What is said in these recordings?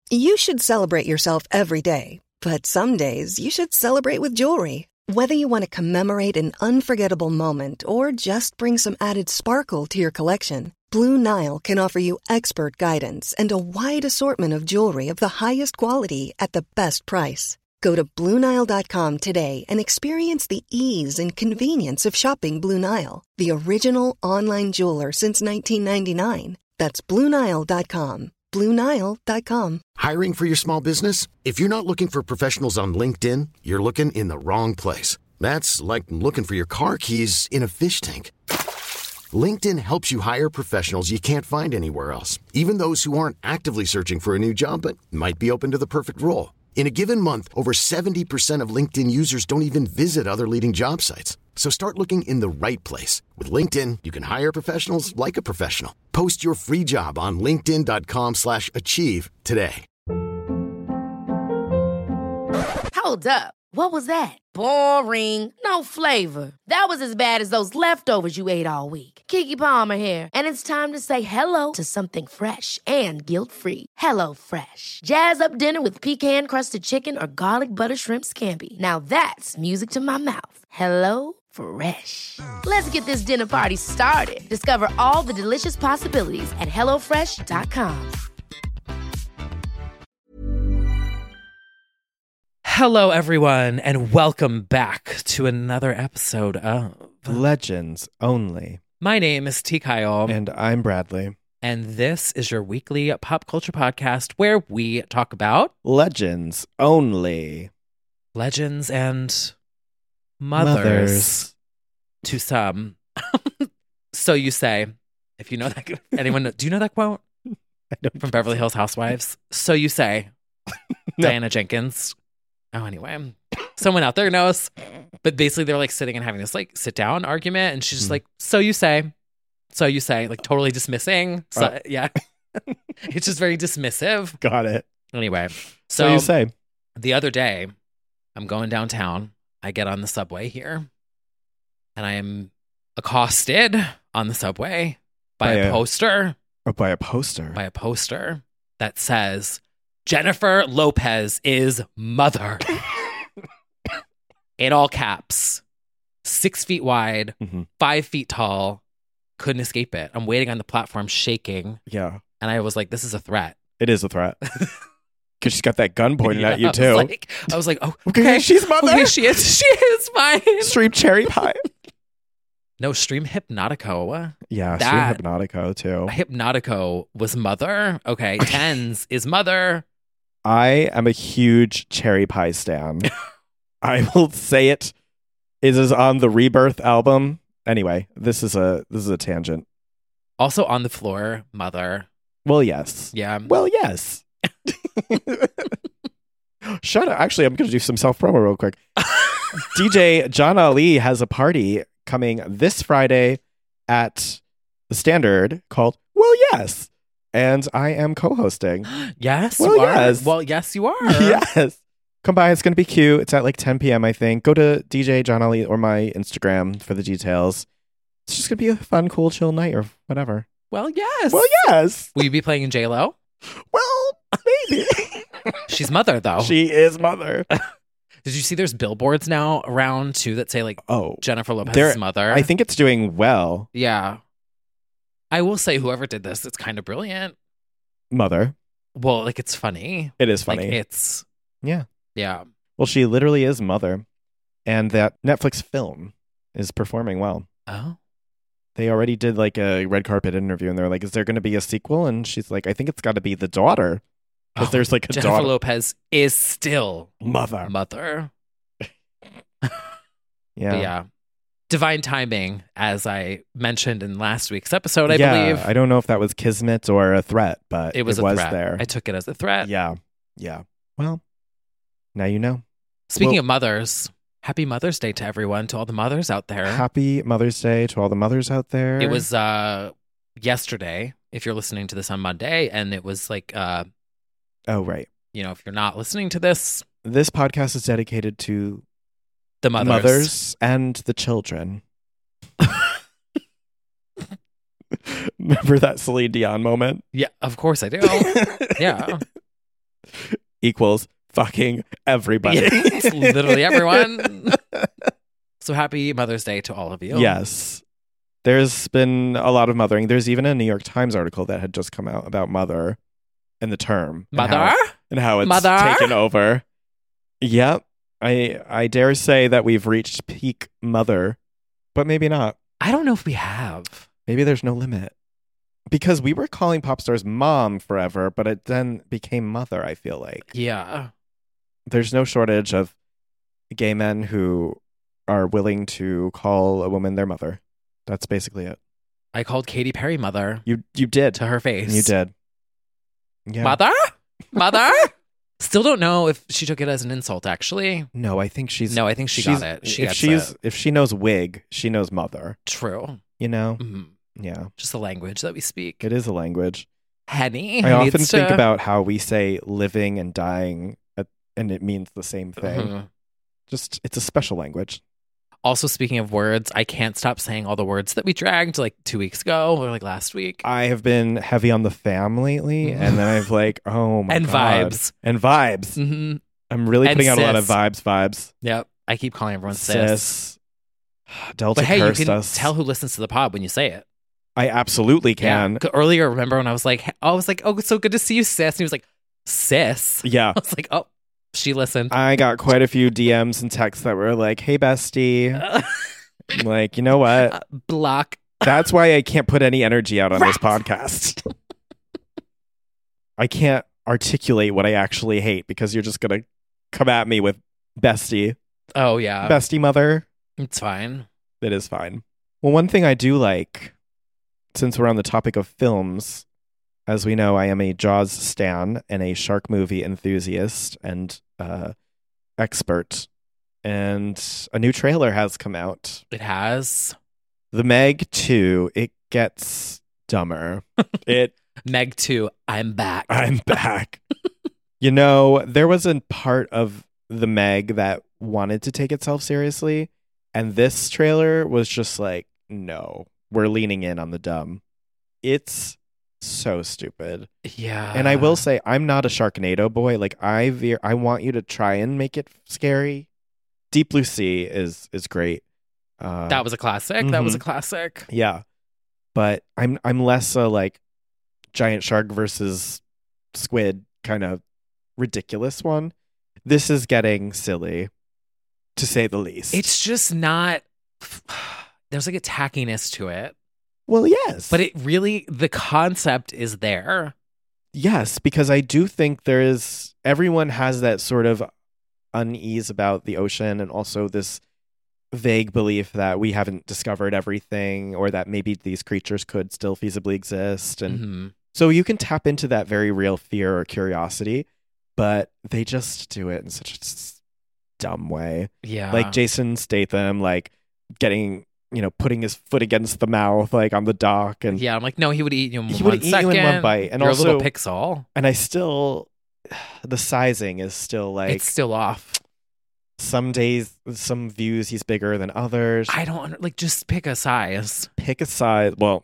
You should celebrate yourself every day, but some days you should celebrate with jewelry. Whether you want to commemorate an unforgettable moment or just bring some added sparkle to your collection, Blue Nile can offer you expert guidance and a wide assortment of jewelry of the highest quality at the best price. Go to BlueNile.com today and experience the ease and convenience of shopping Blue Nile, the original online jeweler since 1999. That's BlueNile.com. BlueNile.com. Hiring for your small business? If you're not looking for professionals on LinkedIn, you're looking in the wrong place. That's like looking for your car keys in a fish tank. LinkedIn helps you hire professionals you can't find anywhere else, even those who aren't actively searching for a new job but might be open to the perfect role. In a given month, over 70% of LinkedIn users don't even visit other leading job sites. So start looking in the right place. With LinkedIn, you can hire professionals like a professional. Post your free job on linkedin.com/achieve today. Hold up. What was that? Boring. No flavor. That was as bad as those leftovers you ate all week. Keke Palmer here. And it's time to say hello to something fresh and guilt-free. Hello Fresh. Jazz up dinner with pecan-crusted chicken or garlic butter shrimp scampi. Now that's music to my mouth. Hello Fresh. Let's get this dinner party started. Discover all the delicious possibilities at HelloFresh.com. Hello, everyone, and welcome back to another episode of Legends Only. My name is T. Kyle. And I'm Bradley. And this is your weekly pop culture podcast where we talk about Legends Only. legends and mothers. To some. So you say, if you know that, anyone, do you know that quote? I don't From Beverly Hills Housewives? So you say, No. Diana Jenkins. Oh, anyway, someone out there knows. But basically, they're like sitting and having this like sit down argument, and she's just like, so you say, like totally dismissing. So, yeah, it's just very dismissive. Got it. Anyway, So you say. The other day, I'm going downtown. I get on the subway here, and I am accosted on the subway by a poster. Or by a poster. By a poster that says, Jennifer Lopez is mother. In all caps. 6 feet wide, 5 feet tall. Couldn't escape it. I'm waiting on the platform shaking. Yeah. And I was like, this is a threat. It is a threat. Because she's got that gun pointed at you, too. I was like, oh, okay. She's mother. Okay, she is. She is fine. Stream cherry pie. No, Stream Hypnotico. Yeah, That- Stream Hypnotico, too. Hypnotico was mother. Okay, Tens is mother. I am a huge cherry pie stan. I will say it. It is on the Rebirth album. Anyway, this is a tangent. Also on the floor, mother. Well, yes. Yeah. Well, yes. Shut up. Actually, I'm going to do some self-promo real quick. DJ John Ali has a party coming this Friday at the Standard called Well, Yes. And I am co-hosting. Yes, Well, you are. yes. Well, yes, you are. Yes. Come by. It's going to be cute. It's at like 10 p.m., I think. Go to DJ John Ali or my Instagram for the details. It's just going to be a fun, cool, chill night or whatever. Well, yes. Well, yes. Will you be playing in J-Lo? Well, maybe. She's mother, though. She is mother. Did you see there's billboards now around, too, that say, like, Jennifer Lopez's mother? I think it's doing well. Yeah. I will say, whoever did this, it's kind of brilliant. Mother. Well, like, it's funny. It is funny. Like, it's... Yeah. Yeah. Well, she literally is mother. And that Netflix film is performing well. Oh. They already did like a red carpet interview and they're like, is there going to be a sequel? And she's like, I think it's got to be the daughter. Because there's like a Jennifer daughter. Lopez is still Mother. Yeah. But yeah. Divine timing, as I mentioned in last week's episode, I believe. I don't know if that was kismet or a threat, but it was a threat. There. I took it as a threat. Yeah. Yeah. Well, now you know. Speaking of mothers, happy Mother's Day to everyone, to all the mothers out there. Happy Mother's Day to all the mothers out there. It was yesterday, if you're listening to this on Monday, and it was like... oh, right. You know, if you're not listening to this... This podcast is dedicated to... the mothers and the children. Remember that Celine Dion moment? Yeah, of course I do. Yeah. equals fucking everybody. It's literally everyone. So happy Mother's Day to all of you. Yes. There's been a lot of mothering. There's even a New York Times article that had just come out about mother and the term. Mother? And how it's Mother? taken over. Yep. I dare say that we've reached peak mother, but maybe not. I don't know if we have. Maybe there's no limit. Because we were calling pop stars mom forever, but it then became mother, I feel like. Yeah. There's no shortage of gay men who are willing to call a woman their mother. That's basically it. I called Katy Perry mother You did. to her face. You did. Yeah. Mother? Mother? Still don't know if she took it as an insult, actually. No, I think she's... No, I think she got it. She if gets it. if she knows wig, she knows mother. True. You know? Mhm. Yeah. Just the language that we speak. It is a language. Henny. I often needs think to- about how we say living and dying, and it means the same thing. Mhm. Just, it's a special language. Also, speaking of words, I can't stop saying all the words that we dragged like 2 weeks ago or like last week. I have been heavy on the fam lately, and then I've like, oh my And God. vibes. And vibes. Mm-hmm. I'm really And putting out a lot of sis. vibes. Yep. I keep calling everyone sis. Sis. Delta But hey, you cursed can us. tell who listens to the pod when you say it. I absolutely can. Yeah. Earlier, remember when I was like, oh, it's so good to see you, sis. And he was like, sis. Yeah. I was like, oh, she listened. I got quite a few DMs and texts that were like, hey, bestie. I'm like, you know what? Block. That's why I can't put any energy out on this podcast. I can't articulate what I actually hate because you're just going to come at me with bestie. Oh, yeah. Bestie mother. It's fine. It is fine. Well, one thing I do like, since we're on the topic of films, as we know, I am a Jaws stan and a shark movie enthusiast and expert. And a new trailer has come out. It has. The Meg 2, it gets dumber. Meg 2, I'm back. I'm back. You know, there was a part of the Meg that wanted to take itself seriously, and this trailer was just like, no, we're leaning in on the dumb. It's so stupid. Yeah. And I will say, I'm not a Sharknado boy. Like, I want you to try and make it scary. Deep Blue Sea is great. That was a classic. That was a classic. Yeah, but I'm less a like giant shark versus squid kind of ridiculous one. This is getting silly, to say the least. It's just not. There's like a tackiness to it, well, yes, but it really, the concept is there. yes, because I do think everyone has that sort of unease about the ocean, and also this vague belief that we haven't discovered everything, or that maybe these creatures could still feasibly exist, and Mhm. so you can tap into that very real fear or curiosity, but they just do it in such a dumb way. Yeah. Like Jason Statham, like getting, putting his foot against the mouth, like on the dock, and Yeah, I'm like, no, he would eat you in He one would eat you in one second. bite, and You're also- a little pixel. and I still, the sizing is still like It's still off. some days, some views he's bigger than others. I don't like. Just pick a size. Pick a size. Well,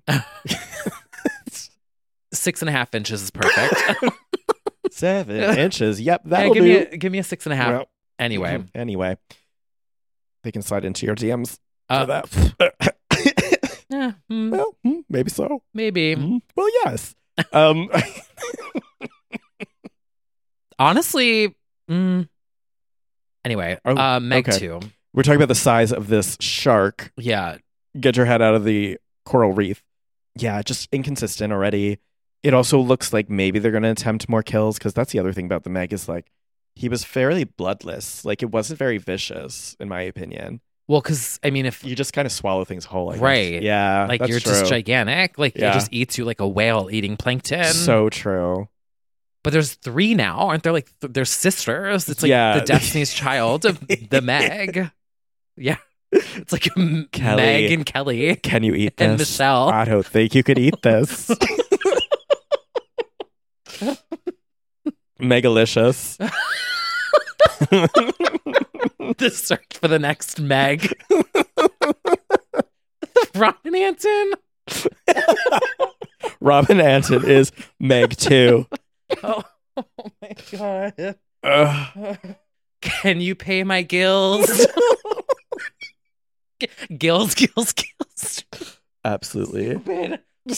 6.5 inches is perfect. 7 inches. Yep, Yeah, that'll give do. me a 6.5. Well, Anyway, anyway, they can slide into your DMs Uh, for that. well, Well, maybe so. maybe. Well, yes. Honestly, anyway, Oh, Meg okay. 2. We're talking about the size of this shark. Yeah, Get your head out of the coral reef. Yeah, just inconsistent already. It also looks like maybe they're going to attempt more kills, because that's the other thing about the Meg is like he was fairly bloodless. Like it wasn't very vicious, in my opinion. well, because I mean, if You just kind of swallow things whole, I guess. Right. Yeah, like that's you're true. just gigantic, like Yeah. it just eats you like a whale eating plankton. So true. But there's 3 now, aren't there? Like they're sisters. It's like Yeah. the Destiny's Child of the Meg. Yeah, it's like Kelly. Meg and Kelly Can you eat this? and Michelle. I don't think you could eat this. Megalicious. The search for the next Meg. Robin Anton. Robin Anton is Meg 2. Oh, man. God. Ugh. Can you pay my gills? Gills. Absolutely.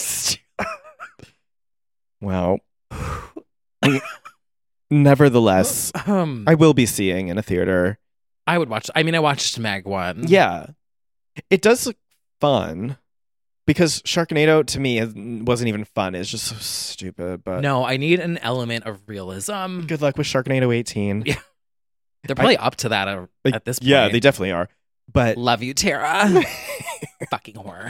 Well, nevertheless, I will be seeing in a theater. I would watch. I mean, I watched Meg 1. Yeah. It does look fun because Sharknado to me wasn't even fun. It's just so stupid. But No, I need an element of realism. good luck with Sharknado 18. Yeah. They're probably up to that at this point. Yeah, they definitely are. But Love you, Tara. Fucking whore.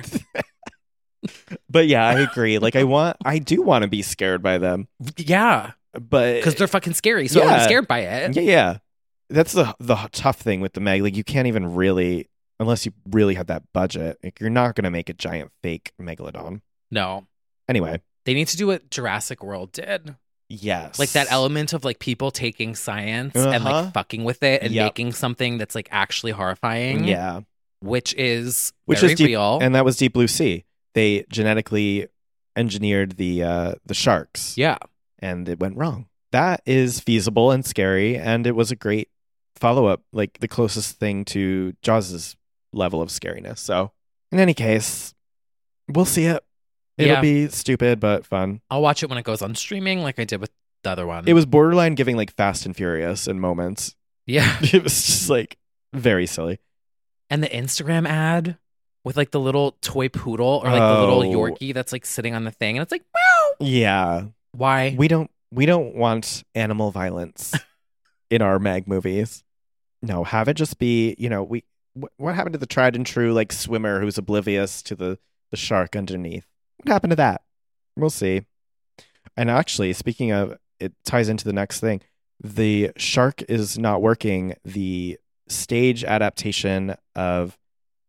but yeah, I agree. Like I do want to be scared by them. Yeah. But Because they're fucking scary. So I'm scared by it. Yeah. That's the tough thing with the Meg. Like you can't even really, unless you really have that budget, like, you're not going to make a giant fake megalodon. No. Anyway. They need to do what Jurassic World did. Yes. Like that element of like people taking science and like fucking with it and making something that's like actually horrifying. Yeah. Which is Which very is deep, real. and that was Deep Blue Sea. They genetically engineered the sharks. Yeah. And it went wrong. That is feasible and scary, and it was a great follow-up, like the closest thing to Jaws' level of scariness. So, in any case, we'll see it. It'll be stupid, but fun. I'll watch it when it goes on streaming like I did with the other one. It was borderline giving like Fast and Furious in moments. Yeah. It was just like very silly. And the Instagram ad with like the little toy poodle or like the little Yorkie that's like sitting on the thing and it's like, meow. Yeah. Why? We don't want animal violence in our Meg movies. No, have it just be, what happened to the tried and true like swimmer who's oblivious to the shark underneath? What happened to that? We'll see. And actually, speaking of, it ties into the next thing. The Shark is Not Working, the stage adaptation of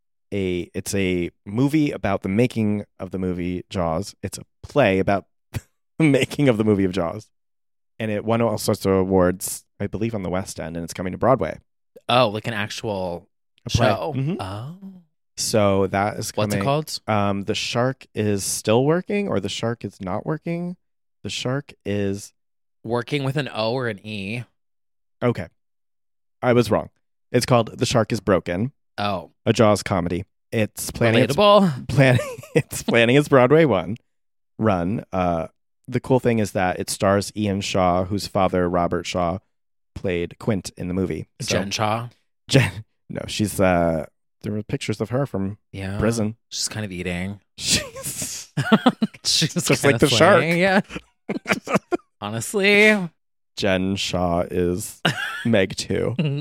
it's a movie about the making of the movie Jaws. It's a play about the making of the movie of Jaws. And it won all sorts of awards, I believe, on the West End, and it's coming to Broadway. Oh, like an actual play. show. Mm-hmm. Oh. So that is coming. What's it called? The Shark is Still Working, or The Shark is Not Working. The Shark is Working with an O or an E. Okay. I was wrong. It's called The Shark is Broken. Oh. A Jaws comedy. It's planning Relatable. It's planning its Broadway run. The cool thing is that it stars Ian Shaw, whose father, Robert Shaw, played Quint in the movie. So, Jen Shaw. No, she's there were pictures of her from prison. She's kind of eating. She's just like the shark. Yeah. Honestly. Jen Shaw is Meg 2.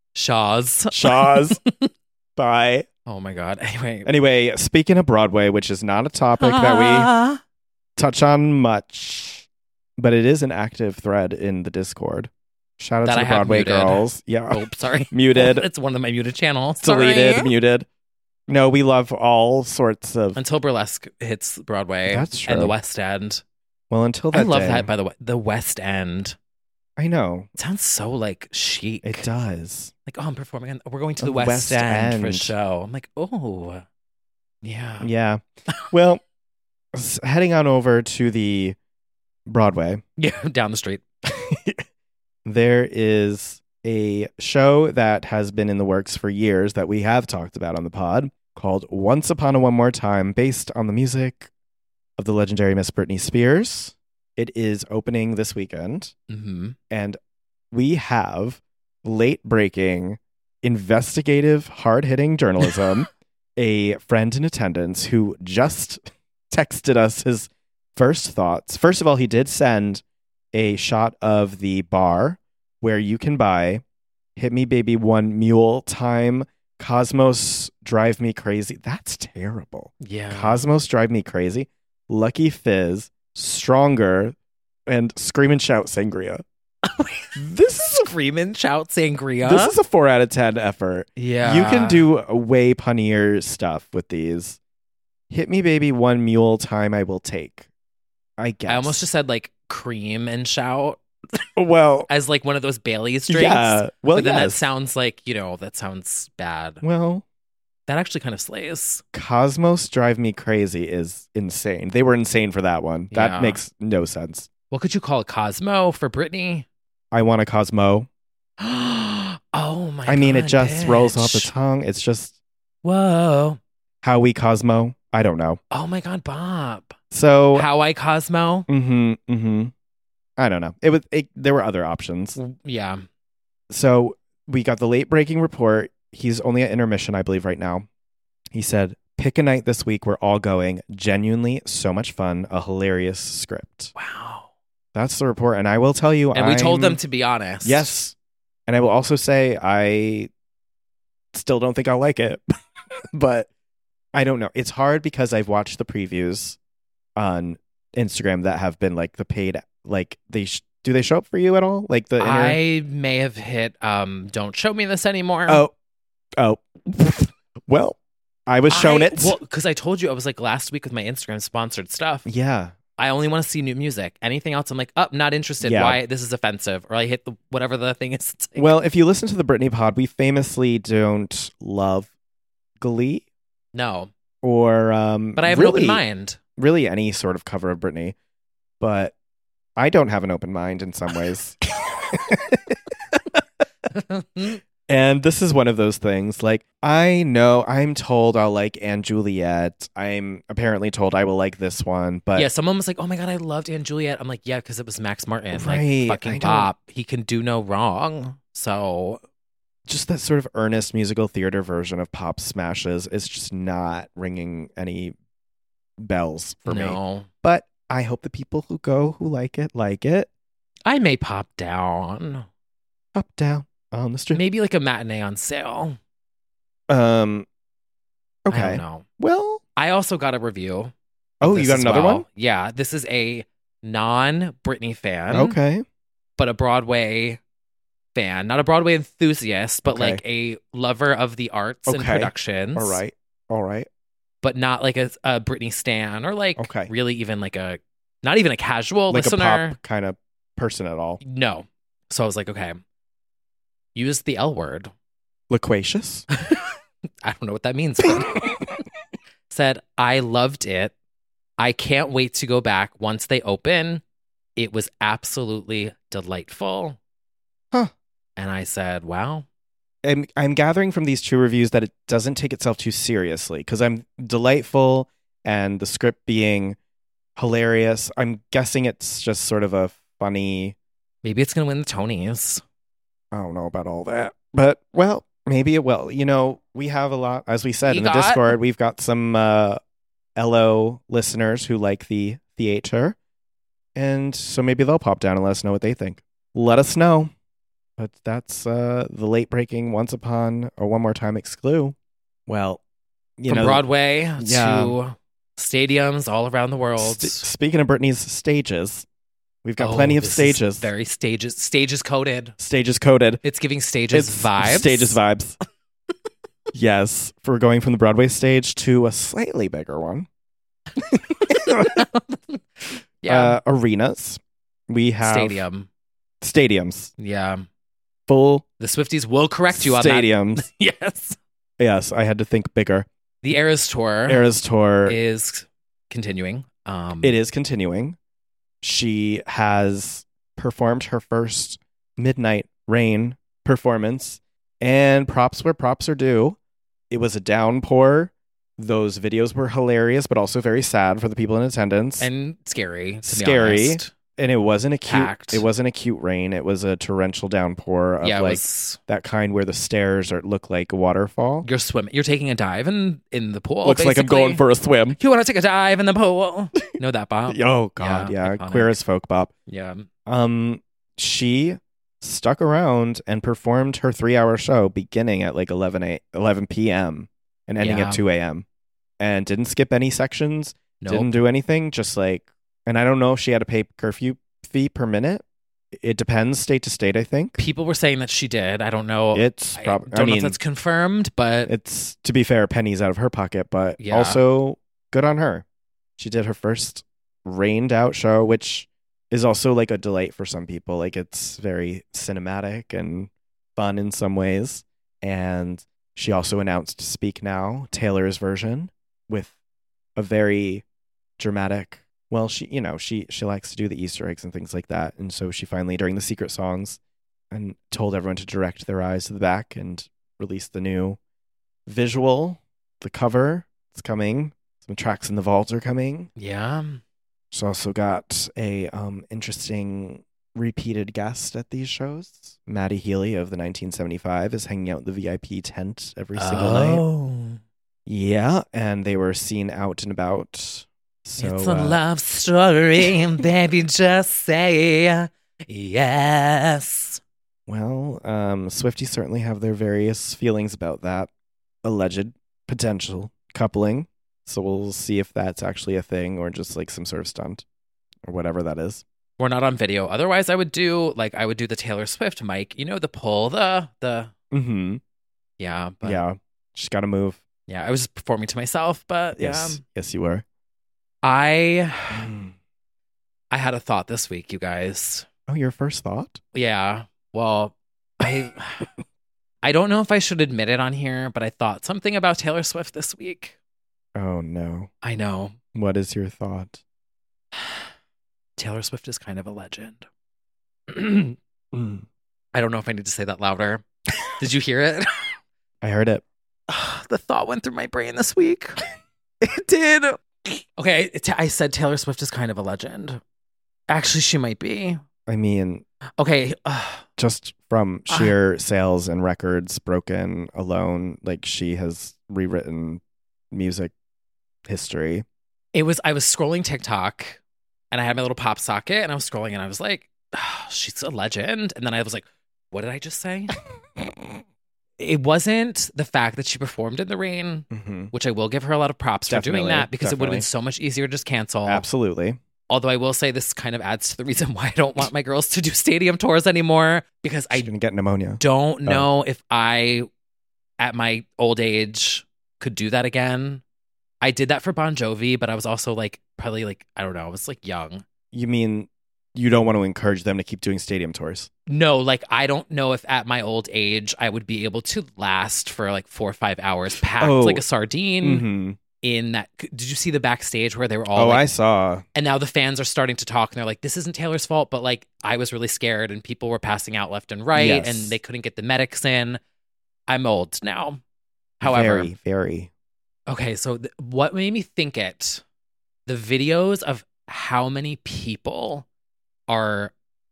Shaw's. Bye. Oh my God. Anyway, speaking of Broadway, which is not a topic that we touch on much, but it is an active thread in the Discord. Shout out that to the Broadway girls. Yeah. Oh, sorry. Muted. It's one of my muted channels. Deleted, muted. No, we love all sorts of... Until Burlesque hits Broadway. That's true. And the West End. Well, until that I love day, that, by the way. The West End. I know. It sounds so, like, chic. It does. Like, I'm performing. We're going to the West End for a show. I'm like, oh. Yeah. Yeah. Well, heading on over to the Broadway. Yeah, down the street. There is a show that has been in the works for years that we have talked about on the pod called Once Upon a One More Time, based on the music of the legendary Miss Britney Spears. It is opening this weekend. Mm-hmm. And we have late-breaking, investigative, hard-hitting journalism, a friend in attendance who just texted us his first thoughts. First of all, he did send a shot of the bar where you can buy Hit Me Baby One Mule Time Cosmos Drive Me Crazy. That's terrible. Yeah. Cosmos Drive Me Crazy. Lucky Fizz, Stronger, and Scream and Shout Sangria. This is Scream and Shout Sangria. This is a 4 out of 10 effort. Yeah. You can do way punnier stuff with these. Hit Me Baby One Mule Time I will take. I guess. I almost just said like Cream and Shout. Well, as like one of those Bailey's drinks. Yeah. Well, but then that yes. sounds like, that sounds bad. Well, that actually kind of slays. Cosmos Drive Me Crazy is insane. They were insane for that one. That makes no sense. What could you call it? Cosmo for Britney? I Want a Cosmo. Oh my god. I mean, it just rolls off the bitch. tongue. It's just Whoa. How We Cosmo. I don't know. Oh my god, Bob. So, How I Cosmo? I don't know. There were other options. Yeah. So we got the late breaking report. He's only at intermission, I believe, right now. He said, pick a night this week. We're all going. Genuinely so much fun. A hilarious script. Wow. That's the report. And I will tell you, And we told them to be honest. Yes. And I will also say, I still don't think I'll like it. But I don't know. It's hard because I've watched the previews on Instagram that have been like the paid, like do they show up for you at all? Like the I may have hit don't show me this anymore. Oh. Well, I was shown it. Well, because I told you I was like last week with my Instagram sponsored stuff. Yeah. I only want to see new music. Anything else, I'm like, not interested. Yeah. Why? This is offensive. Or I hit the whatever the thing is. It's like, Well, if you listen to the Britney pod, we famously don't love Glee no. or But I have an open mind. Really any sort of cover of Britney. But I don't have an open mind in some ways. And this is one of those things. Like, I know I'm told I'll like Anne Juliet. I'm apparently told I will like this one. But Yeah, someone was like, oh my God, I loved Anne Juliet. I'm like, yeah, because it was Max Martin. Right, Like, I fucking don't- Bob. He can do no wrong. So, just that sort of earnest musical theater version of Pop Smashes is just not ringing any bells for me. no. But I hope the people who go who like it. I may pop down. Up, down, on the street. Maybe like a matinee on sale. Okay. I don't know. Well, I also got a review. oh, This you got as another well. one? Yeah, this is a non-Britney fan. Okay. But a Broadway fan. Not a Broadway enthusiast, but Okay. like a lover of the arts and Okay. productions. All right. But not like a Britney stan or like Okay. really even like not even a casual Like listener. a pop kind of person at all. No. So I was like, okay. Use the L word. Loquacious? I don't know what that means. But said, I loved it. I can't wait to go back once they open. It was absolutely delightful. Huh. And I said, wow. I'm gathering from these two reviews that it doesn't take itself too seriously because I'm delightful and the script being hilarious. I'm guessing it's just sort of a funny. Maybe it's going to win the Tonys. I don't know about all that, but well, maybe it will. You know, we have a lot, as we said in the got- Discord, we've got some LO listeners who like the theater. And so maybe they'll pop down and let us know what they think. Let us know. But that's the late breaking Once Upon or One More Time exclu. Well, From Broadway yeah. to stadiums all around the world. Speaking of Britney's stages, we've got plenty of this is stages. Very stages coded. Stages coded. It's giving stages It's vibes. Stages vibes. Yes, for going from the Broadway stage to a slightly bigger one. Yeah. Arenas. We have stadiums. Yeah. Full The Swifties will correct you on stadiums. that. Yes. Yes, I had to think bigger. The Eras Tour Eras Tour. is continuing. It is continuing. She has performed her first Midnight Rain performance, and props where props are due. It was a downpour. Those videos were hilarious, but also very sad for the people in attendance. and scary. To Scary. Be honest. And it wasn't a cute. Packed. It wasn't a cute rain. It was a torrential downpour of Yeah, it like was, that kind where the stairs look like a waterfall. you're swimming. You're taking a dive in the pool. Looks like I'm basically. going for a swim. You want to take a dive in the pool? Know that, Bob? Oh God, yeah, iconic. queer as folk, Bob. Yeah. She stuck around and performed her 3-hour show beginning at like 11 p.m. and ending Yeah. at 2 a.m. and didn't skip any sections, Nope. didn't do anything, just like, and I don't know if she had to pay curfew fee per minute. It depends state to state, I think. People were saying that she did. I don't know. It's I probably, don't know if that's confirmed, but it's, to be fair, pennies out of her pocket, but Yeah. also good on her. She did her first rained out show, which is also like a delight for some people. Like it's very cinematic and fun in some ways. And she also announced Speak Now, Taylor's version, with a very dramatic Well, she likes to do the Easter eggs and things like that. And so she finally, during the secret songs, and told everyone to direct their eyes to the back and release the new visual, the cover. It's coming. Some tracks in the vault are coming. Yeah. She's also got a interesting repeated guest at these shows. Maddie Healy of the 1975 is hanging out in the VIP tent every single night. Yeah, and they were seen out and about. So, it's a love story, baby, just say yes. Well, Swifties certainly have their various feelings about that alleged potential coupling. So we'll see if that's actually a thing or just like some sort of stunt or whatever that is. We're not on video. Otherwise, I would do the Taylor Swift mic. You know, the pull, the. Mm-hmm. Yeah. But, yeah. She's got to move. Yeah. I was just performing to myself, but yes. Yes, you were. I had a thought this week, you guys. Oh, your first thought? Yeah. Well, I don't know if I should admit it on here, but I thought something about Taylor Swift this week. Oh, no. I know. What is your thought? Taylor Swift is kind of a legend. I don't know if I need to say that louder. Did you hear it? I heard it. The thought went through my brain this week. It did. Okay, I said Taylor Swift is kind of a legend. Actually, she might be. I mean, okay. Just from sheer sales and records broken alone, like she has rewritten music history. I was scrolling TikTok and I had my little pop socket and I was scrolling and I was like, oh, she's a legend. And then I was like, what did I just say? It wasn't the fact that she performed in the rain, which I will give her a lot of props for doing that because it would have been so much easier to just cancel. Absolutely. Although I will say this kind of adds to the reason why I don't want my girls to do stadium tours anymore because I didn't get pneumonia. Don't know if I, at my old age, could do that again. I did that for Bon Jovi, but I was also like, probably like, I don't know, I was like young. You mean you don't want to encourage them to keep doing stadium tours? No, like I don't know if at my old age I would be able to last for like 4 or 5 hours packed like a sardine in that. Did you see the backstage where they were all I saw. And now the fans are starting to talk and they're like, this isn't Taylor's fault, but like I was really scared and people were passing out left and right and they couldn't get the medics in. I'm old now. However, very, very. Okay, so what made me think it? The videos of how many people are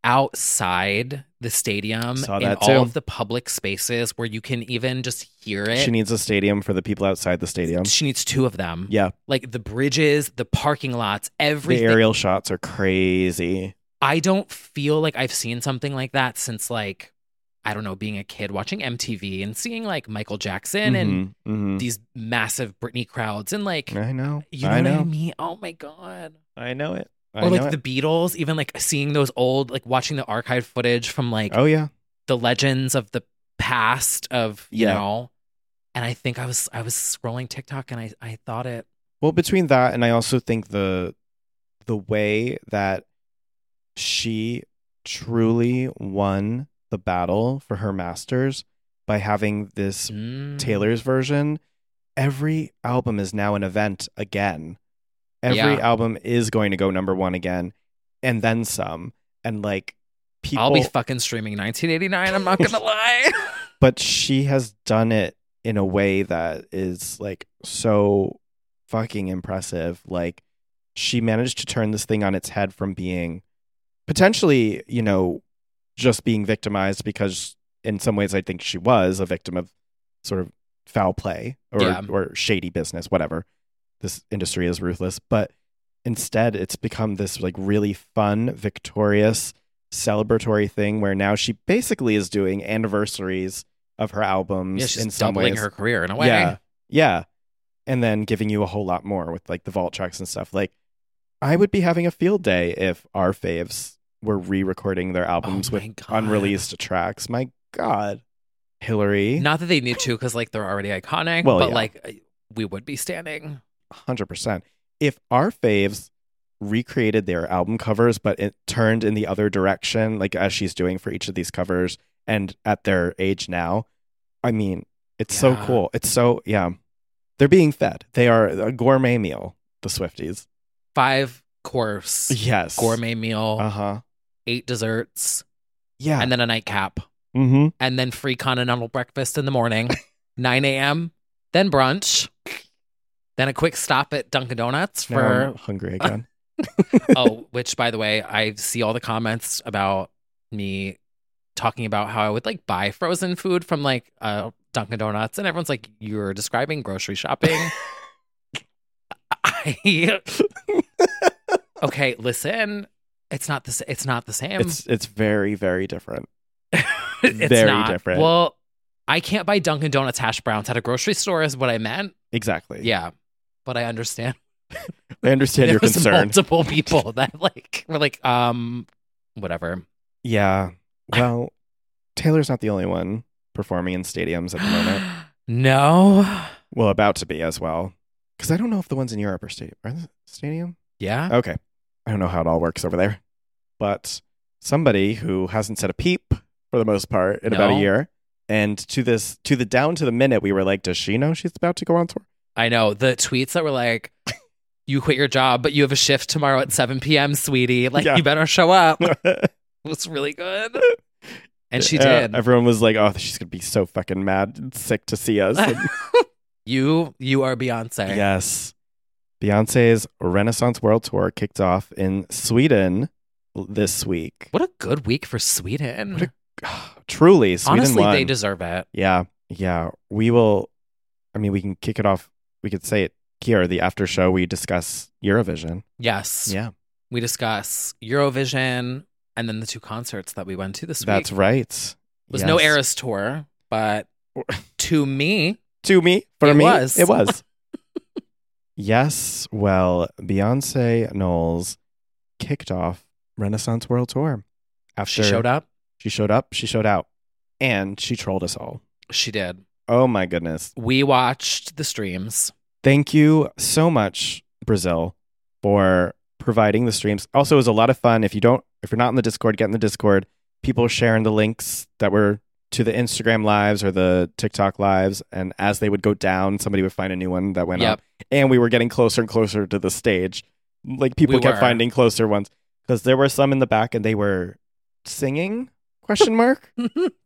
outside the stadium in all of the public spaces where you can even just hear it. She needs a stadium for the people outside the stadium. She needs 2 of them. Yeah. Like the bridges, the parking lots, everything. The aerial shots are crazy. I don't feel like I've seen something like that since like, I don't know, being a kid watching MTV and seeing like Michael Jackson and these massive Britney crowds and like, I know. You know what I mean? Oh my God. I know it. Or like the Beatles, even like seeing those old, like watching the archive footage from like, the legends of the past of, you know, and I think I was scrolling TikTok and I thought it. Well, between that and I also think the way that she truly won the battle for her masters by having this Taylor's version, every album is now an event again. Every album is going to go #1 again, and then some. And like, people, I'll be fucking streaming 1989. I'm not gonna lie. But she has done it in a way that is like so fucking impressive. Like, she managed to turn this thing on its head from being potentially, you know, just being victimized, because in some ways I think she was a victim of sort of foul play or shady business, whatever. This industry is ruthless, but instead it's become this like really fun, victorious, celebratory thing where now she basically is doing anniversaries of her albums. Yeah, she's in some doubling ways. her career in a way. Yeah. And then giving you a whole lot more with like the vault tracks and stuff. Like, I would be having a field day if our faves were re-recording their albums with unreleased tracks. My God. Hillary. Not that they need to, because like they're already iconic, but like we would be standing. 100%. If our faves recreated their album covers, but it turned in the other direction, like as she's doing for each of these covers, and at their age now, I mean, it's so cool. It's so, they're being fed. They are a gourmet meal, the Swifties. 5 course, Yes. gourmet meal, Uh-huh. 8 desserts, Yeah. and then a nightcap, Mm-hmm. and then free continental breakfast in the morning, 9 a.m., then brunch, then a quick stop at Dunkin' Donuts Now for I'm hungry again. oh, which by the way, I see all the comments about me talking about how I would like buy frozen food from like Dunkin' Donuts, and everyone's like, "You're describing grocery shopping." Okay, listen, it's not the it's not the same. It's very, very different. It's very not. different. Well, I can't buy Dunkin' Donuts hash browns at a grocery store, is what I meant. Exactly. Yeah, but I understand. I understand your There was concern. multiple people that like were like, whatever. Yeah. Well, Taylor's not the only one performing in stadiums at the moment. No. Well, about to be as well. Because I don't know if the ones in Europe are stadium. Yeah. Okay. I don't know how it all works over there. But somebody who hasn't said a peep for the most part in about a No. year. And to the down to the minute, we were like, does she know she's about to go on tour? I know the tweets that were like, "You quit your job, but you have a shift tomorrow at 7 p.m., sweetie. Like, Yeah. you better show up." It was really good. And she did. Everyone was like, oh, she's going to be so fucking mad and sick to see us. And You are Beyonce. yes. Beyonce's Renaissance World Tour kicked off in Sweden this week. What a good week for Sweden. What Truly, Sweden Honestly, won. they deserve it. Yeah. We will, we can kick it off. We could say it here, the after show, we discuss Eurovision. Yes. Yeah. We discuss Eurovision and then the 2 concerts that we went to this week. That's right. It was no Yes. Eras tour, but to me, For It me, was. it was. Yes. Well, Beyonce Knowles kicked off Renaissance World Tour. After she showed up. She showed up. She showed out. And she trolled us all. She did. Oh, my goodness. We watched the streams. Thank you so much, Brazil, for providing the streams. Also, it was a lot of fun. If you're not in the Discord, get in the Discord. People sharing the links that were to the Instagram lives or the TikTok lives, and as they would go down, somebody would find a new one that went Yep. up. And we were getting closer and closer to the stage. Like people We kept were. finding closer ones because there were some in the back and they were singing? Question mark.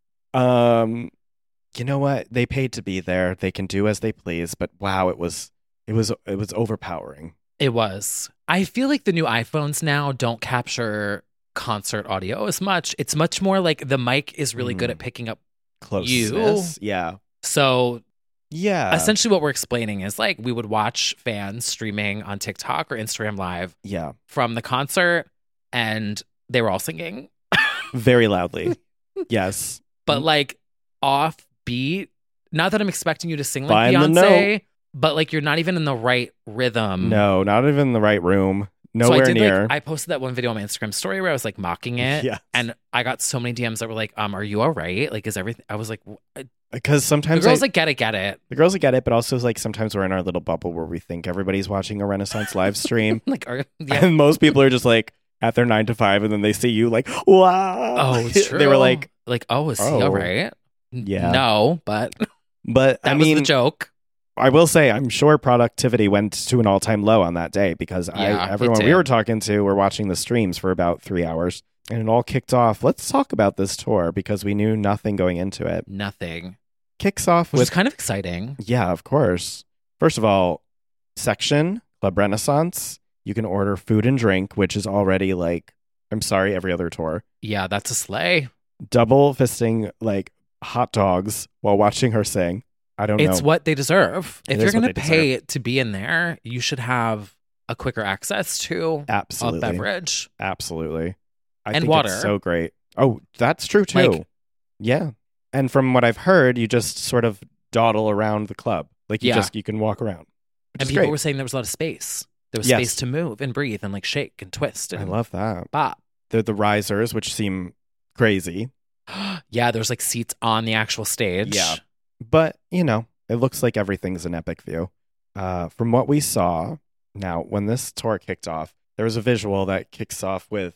You know what? They paid to be there. They can do as they please. But wow, it was overpowering. It was. I feel like the new iPhones now don't capture concert audio as much. It's much more like the mic is really good at picking up. Closeness. Yeah. So Yeah. essentially what we're explaining is like we would watch fans streaming on TikTok or Instagram Live Yeah. from the concert and they were all singing. Very loudly. Yes. But like off beat. Not that I'm expecting you to sing like Find the Beyonce, but like you're not even in the right rhythm. No, not even in the right room. So Nowhere I did near. like I posted that one video on my Instagram story where I was like mocking it. Yes. And I got so many DMs that were like, are you all right? Like, is everything? I was like, Because the sometimes girls like get it. the girls get it, but also like sometimes we're in our little bubble where we think everybody's watching a Renaissance live stream. Like, yeah. And most people are just like at their 9 to 5 and then they see you like, wow. Oh, it's true. They were like, oh, is he oh. all right? Yeah. No, but but that I was mean, the joke. I will say, I'm sure productivity went to an all-time low on that day because Yeah, it everyone we did. were talking to were watching the streams for about 3 hours, and it all kicked off. Let's talk about this tour because we knew nothing going into it. Nothing. Kicks off Which with is kind of exciting. yeah, of course. First of all, section Club Renaissance. You can order food and drink, which is already like, I'm sorry, every other tour. Yeah, that's a sleigh. Double fisting like hot dogs while watching her sing. I don't It's know. what they deserve. It If is you're going what to they pay to be in there, you should have a quicker access to Absolutely. a beverage. Absolutely. I And think water. It's so great. Oh, that's true too. Like- yeah. And from what I've heard, you just sort of dawdle around the club. Like you Yeah. you can walk around. Which And is people great. were saying there was a lot of space. There was Yes. space to move and breathe and like shake and twist and I love that. bop. The risers, which seem crazy. Yeah, there's like seats on the actual stage. Yeah. But, it looks like everything's an epic view. From what we saw, now, when this tour kicked off, there was a visual that kicks off with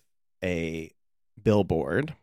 a billboard,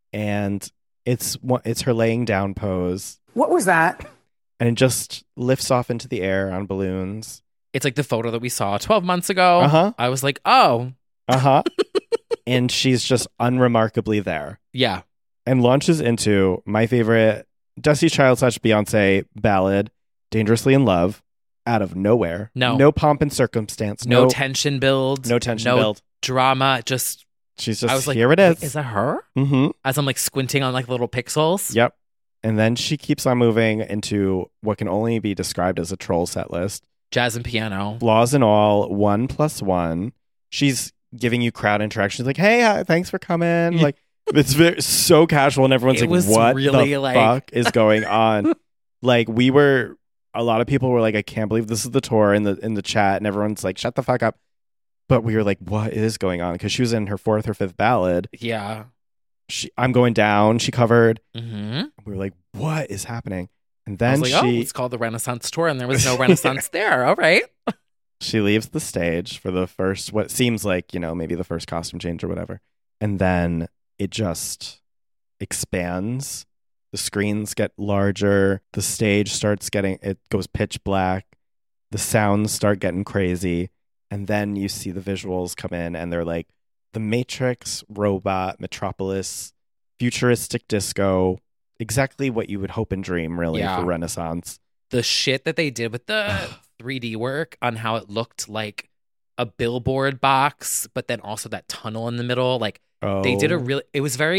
and it's her laying down pose, What was that? and it just lifts off into the air on balloons, It's like the photo that we saw 12 months ago. Uh-huh. I was like, oh, And she's just unremarkably there. yeah. And launches into my favorite Destiny's Child / Beyonce ballad, Dangerously in Love, out of nowhere. No pomp and circumstance. No tension build. No tension build. Drama. Just, She's I just, was like, here it is. "Wait, is that her?" Mm-hmm. As I'm like squinting on like little pixels. Yep. And then she keeps on moving into what can only be described as a troll set list. Jazz and piano. Flaws and all, 1+1. She's giving you crowd interaction. She's like, hey, thanks for coming. Like, it's so casual, and everyone's It like, was what really, the like- fuck is going on? Like, a lot of people were like, I can't believe this is the tour in the chat, and everyone's like, shut the fuck up. But we were like, what is going on? Because she was in her 4th or 5th ballad. Yeah. I'm Going Down, she covered. Mm-hmm. We were like, what is happening? And I then was like, it's called the Renaissance Tour, and there was no Renaissance there. All right. she leaves the stage for the first, what seems like, maybe the first costume change or whatever. And then it just expands. The screens get larger. The stage it goes pitch black. The sounds start getting crazy. And then you see the visuals come in, and they're like the Matrix, Robot, Metropolis, futuristic disco. Exactly what you would hope and dream, really, Yeah. for Renaissance. The shit that they did with the 3D work on how it looked like a billboard box, but then also that tunnel in the middle. Like, they did it was very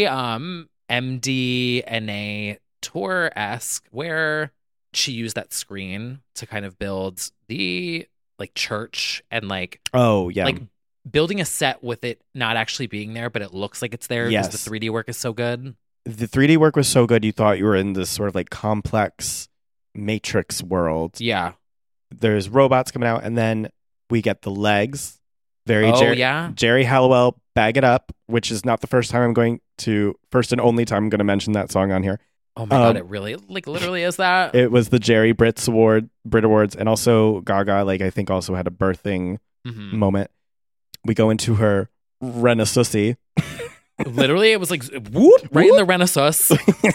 MDNA tour-esque, where she used that screen to kind of build the like church and like like building a set with it not actually being there, but it looks like it's there because Yes. the 3D work is so good. The 3D work was so good, you thought you were in this sort of like complex Matrix world. Yeah. There's robots coming out, and then we get the legs. Very yeah. Jerry Halliwell, Bag It Up, which is not the first and only time I'm going to mention that song on here. Oh my God, it really, like, literally is that. It was the Jerry Brit Awards, and also Gaga, like, I think also had a birthing moment. We go into her Renaissance. Literally, it was like, whoop, right in the Renaissance.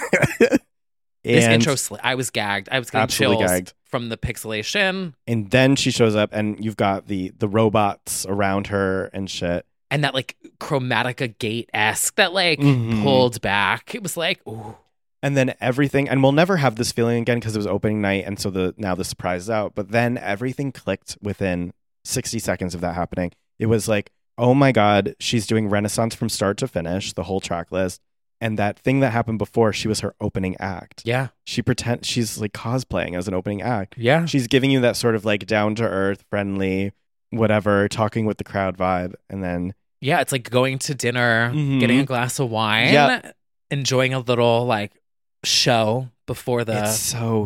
This And intro, I was gagged. I was getting absolutely chills gagged. from the pixelation. And then she shows up, and you've got the robots around her and shit. And that, like, Chromatica gate-esque that, like, Mhm. pulled back. It was like, ooh. And then everything, and we'll never have this feeling again because it was opening night, and so now the surprise is out. But then everything clicked within 60 seconds of that happening. It was like, oh my God, she's doing Renaissance from start to finish, the whole track list. And that thing that happened before, she was her opening act. Yeah. She's like cosplaying as an opening act. Yeah. She's giving you that sort of like down to earth, friendly, whatever, talking with the crowd vibe. And then Yeah, it's like going to dinner, Mhm. getting a glass of wine, Yep. enjoying a little, like, show before the... it's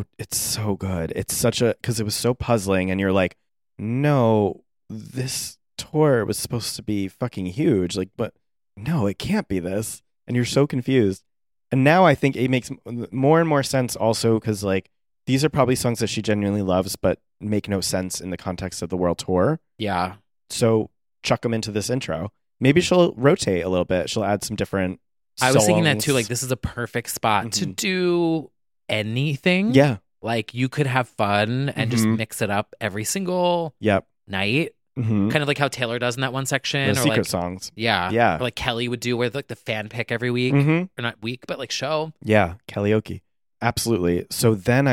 so good. It's such because it was so puzzling, and you're like, no, this tour was supposed to be fucking huge. Like, but no, it can't be this. And you're so confused. And now I think it makes more and more sense also because, like, these are probably songs that she genuinely loves, but make no sense in the context of the world tour. Yeah. So chuck them into this intro. Maybe she'll rotate a little bit. She'll add some different I was thinking that songs. too. Like, this is a perfect spot to Mhm. do anything. Yeah. Like, you could have fun and just Mhm. mix it up every single Yep. night. Mm-hmm. Kind of like how Taylor does in that one section. The or secret like, songs. yeah. Yeah. Or like Kelly would do where like the fan pick every week. Mm-hmm. Or not week, but like show. Yeah, karaoke. Absolutely. So then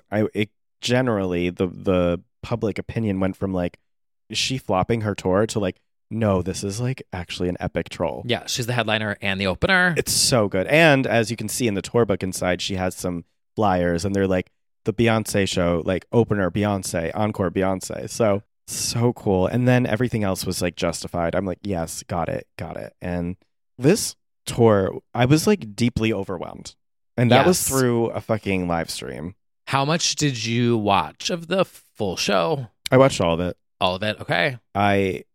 generally the public opinion went from like, is she flopping her tour to like, no, this is like actually an epic troll. Yeah. She's the headliner and the opener. It's so good. And as you can see in the tour book inside, she has some flyers and they're like the Beyonce show, like opener Beyonce, encore Beyonce. So cool. And then everything else was like justified. I'm like, yes, got it. And this tour, I was like deeply overwhelmed. And that was Yes. through a fucking live stream. How much did you watch of the full show? I watched all of it. All of it? Okay. I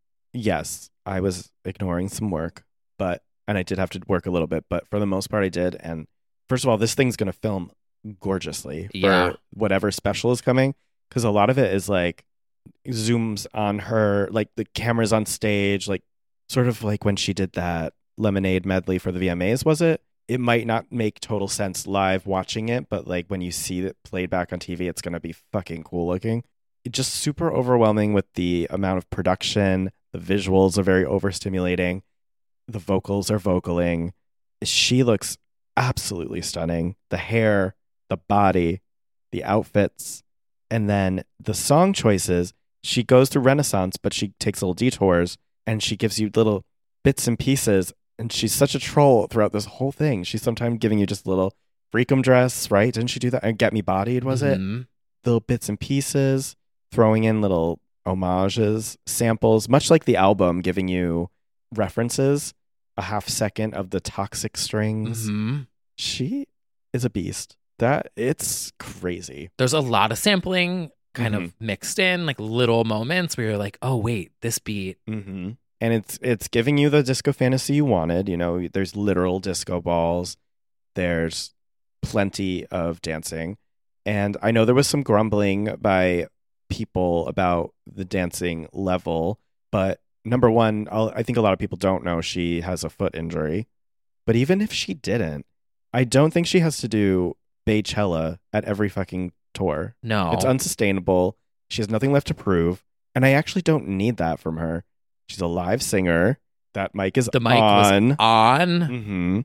was ignoring some work, and I did have to work a little bit, but for the most part I did. And first of all, this thing's going to film gorgeously for Yeah. whatever special is coming. Cause a lot of it is like zooms on her, like the cameras on stage, like sort of like when she did that Lemonade medley for the VMAs, was it? It might not make total sense live watching it, but like when you see it played back on TV, it's going to be fucking cool looking. just super overwhelming with the amount of production. The visuals are very overstimulating. The vocals are vocaling. She looks absolutely stunning. The hair, the body, the outfits, and then the song choices. She goes through Renaissance, but she takes little detours and she gives you little bits and pieces. And she's such a troll throughout this whole thing. She's sometimes giving you just a little freakum dress, right? Didn't she do that? And Get Me Bodied, was it? Little bits and pieces, throwing in little homages, samples, much like the album, giving you references, a half second of the Toxic strings. She is a beast. It's crazy. There's a lot of sampling kind of mixed in, like little moments where you're like, oh, wait, this beat. And it's giving you the disco fantasy you wanted. You know, there's literal disco balls. There's plenty of dancing. And I know there was some grumbling by people about the dancing level. But number one, I think a lot of people don't know she has a foot injury. But even if she didn't, I don't think she has to do Baychella at every fucking tour. No. It's unsustainable. She has nothing left to prove. And I actually don't need that from her. She's a live singer. That mic is the mic on. Was on.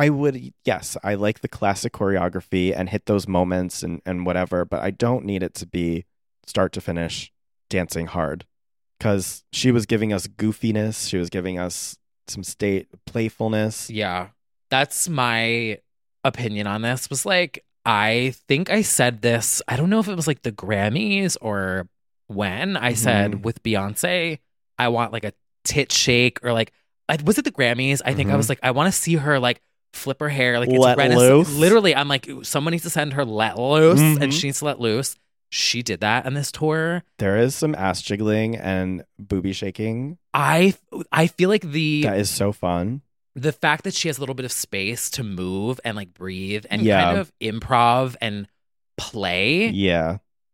I like the classic choreography and hit those moments and whatever, but I don't need it to be start to finish dancing hard. Because she was giving us goofiness. She was giving us some state playfulness. Yeah. That's my opinion on this. Was like, I think I said this, I don't know if it was like the Grammys or when I said with Beyonce, I want like a tit shake, or like, was it the Grammys? I think I was like, I want to see her like flip her hair. Like, let it's loose. Literally, I'm like, someone needs to send her let loose, and she needs to let loose. She did that on this tour. There is some ass jiggling and booby shaking. I feel like that is so fun. The fact that she has a little bit of space to move and like breathe and kind of improv and play. Yeah.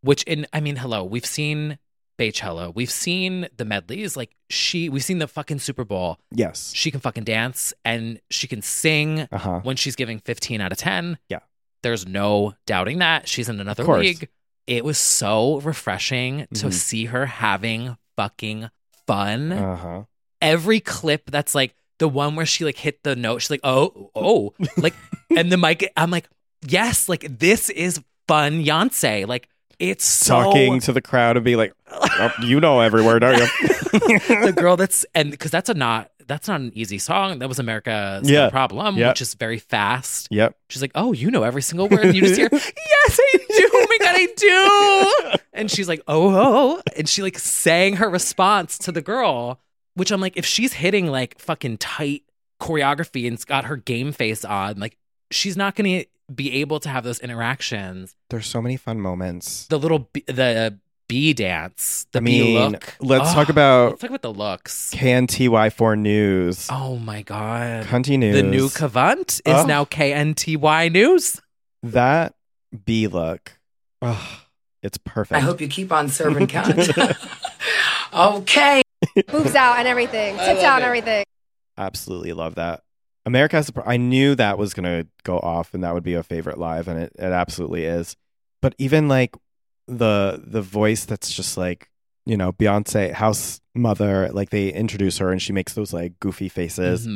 Hello, we've seen Baychella. We've seen the medleys. Like we've seen the fucking Super Bowl. Yes. She can fucking dance and she can sing when she's giving 15 out of 10. Yeah. There's no doubting that. She's in another league. It was so refreshing to see her having fucking fun. Every clip that's like, the one where she like hit the note, she's like, oh, like, and the mic, I'm like, yes, like this is fun Beyonce. Like it's talking to the crowd and be like, oh, you know every word, don't you? The girl because that's not an easy song. That was America's No Problem, which is very fast. Yep. She's like, oh, you know every single word. And you just hear, yes, I do. Oh my God, I do. And she's like, oh. And she like sang her response to the girl. Which I'm like, if she's hitting like fucking tight choreography and's got her game face on, like she's not going to be able to have those interactions. There's so many fun moments. The bee dance, bee look. Let's talk about the looks. KNTY4 News. Oh my God. Cunty News. The new Cavant is now KNTY News. That bee look. It's perfect. I hope you keep on serving cunt. Okay. Boobs out and everything. Tits out and everything. Absolutely love that. America has I knew that was going to go off and that would be a favorite live, and it absolutely is. But even like the voice that's just like, you know, Beyonce, house mother, like they introduce her and she makes those like goofy faces.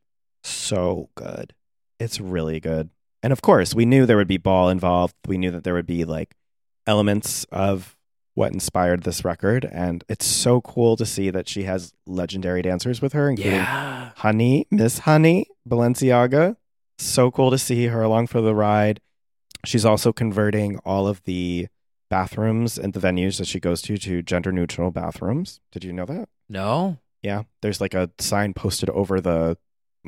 So good. It's really good. And of course, we knew there would be ball involved. We knew that there would be like elements of what inspired this record, and it's so cool to see that she has legendary dancers with her, including Miss Honey Balenciaga. So cool to see her along for the ride. She's also converting all of the bathrooms and the venues that she goes to gender neutral bathrooms. Did you know that? No. Yeah, there's like a sign posted over the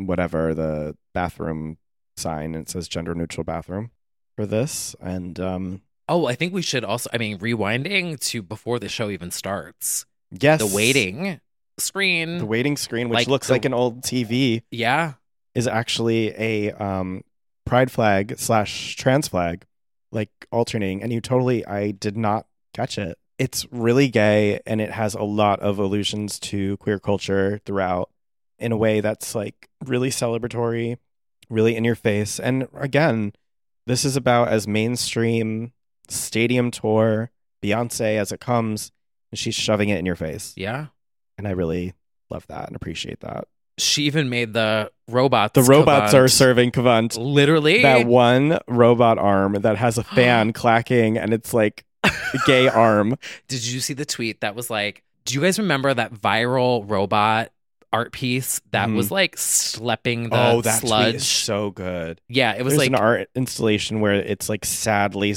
bathroom sign, and it says gender neutral bathroom for this. And I think we should also, rewinding to before the show even starts. Yes. The waiting screen. The waiting screen, which looks like an old TV. Yeah. Is actually a pride flag / trans flag, like alternating. And I did not catch it. It's really gay, and it has a lot of allusions to queer culture throughout in a way that's like really celebratory, really in your face. And again, this is about as mainstream stadium tour Beyonce as it comes, and she's shoving it in your face. Yeah. And I really love that and appreciate that. She even made the robots. The robots Kavant. are serving Kavant. Literally. That one robot arm that has a fan clacking, and it's like a gay arm. Did you see the tweet that was like, do you guys remember that viral robot art piece that was like schlepping the that sludge? tweet is so good. Yeah, it was There's like an art installation where it's like sadly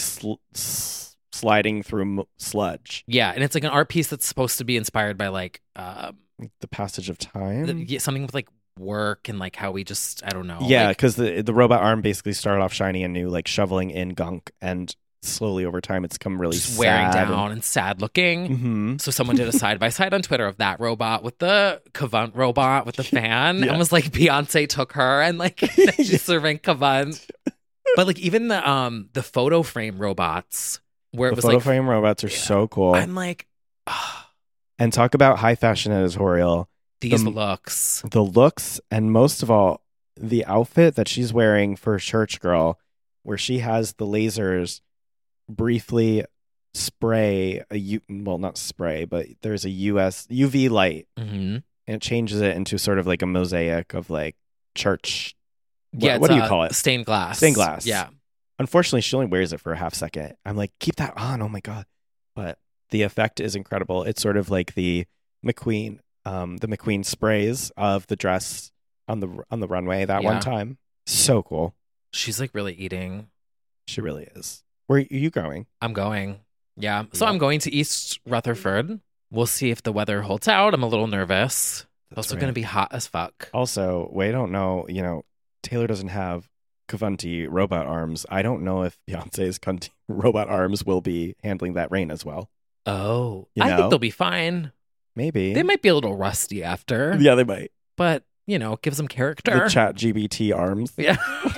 sliding through sludge. Yeah, and it's like an art piece that's supposed to be inspired by like The passage of time. something with like work and like how we just, I don't know. Yeah, like, because the robot arm basically started off shiny and new, like shoveling in gunk, and slowly over time it's come really just wearing sad down and sad looking. Mm-hmm. So someone did a side by side on Twitter of that robot with the Kavant robot with the fan, and was like Beyonce took her and like she's serving Kavant. But like even the photo frame robots, where it The was photo like frame robots are so cool. I'm like, and talk about high fashion editorial. these looks. The looks, and most of all, the outfit that she's wearing for Church Girl, where she has the lasers briefly spray well, not spray, but there's a UV light, Mm-hmm. and it changes it into sort of like a mosaic of like church. Yeah, what do you call it? Stained glass. Stained glass. Yeah. Unfortunately, she only wears it for a half second. I'm like, keep that on. Oh my God. But the effect is incredible. It's sort of like the McQueen sprays of the dress on the runway that one time. So cool. She's like really eating. She really is. Where are you going? I'm going. Yeah. So I'm going to East Rutherford. We'll see if the weather holds out. I'm a little nervous. It's also going to be hot as fuck. Also, we don't know, Taylor doesn't have Kavanti robot arms. I don't know if Beyonce's robot arms will be handling that rain as well. Oh, You I know? think they'll be fine. Maybe. They might be a little rusty after. Yeah, they might. But, give them character. The chat GBT arms. Yeah.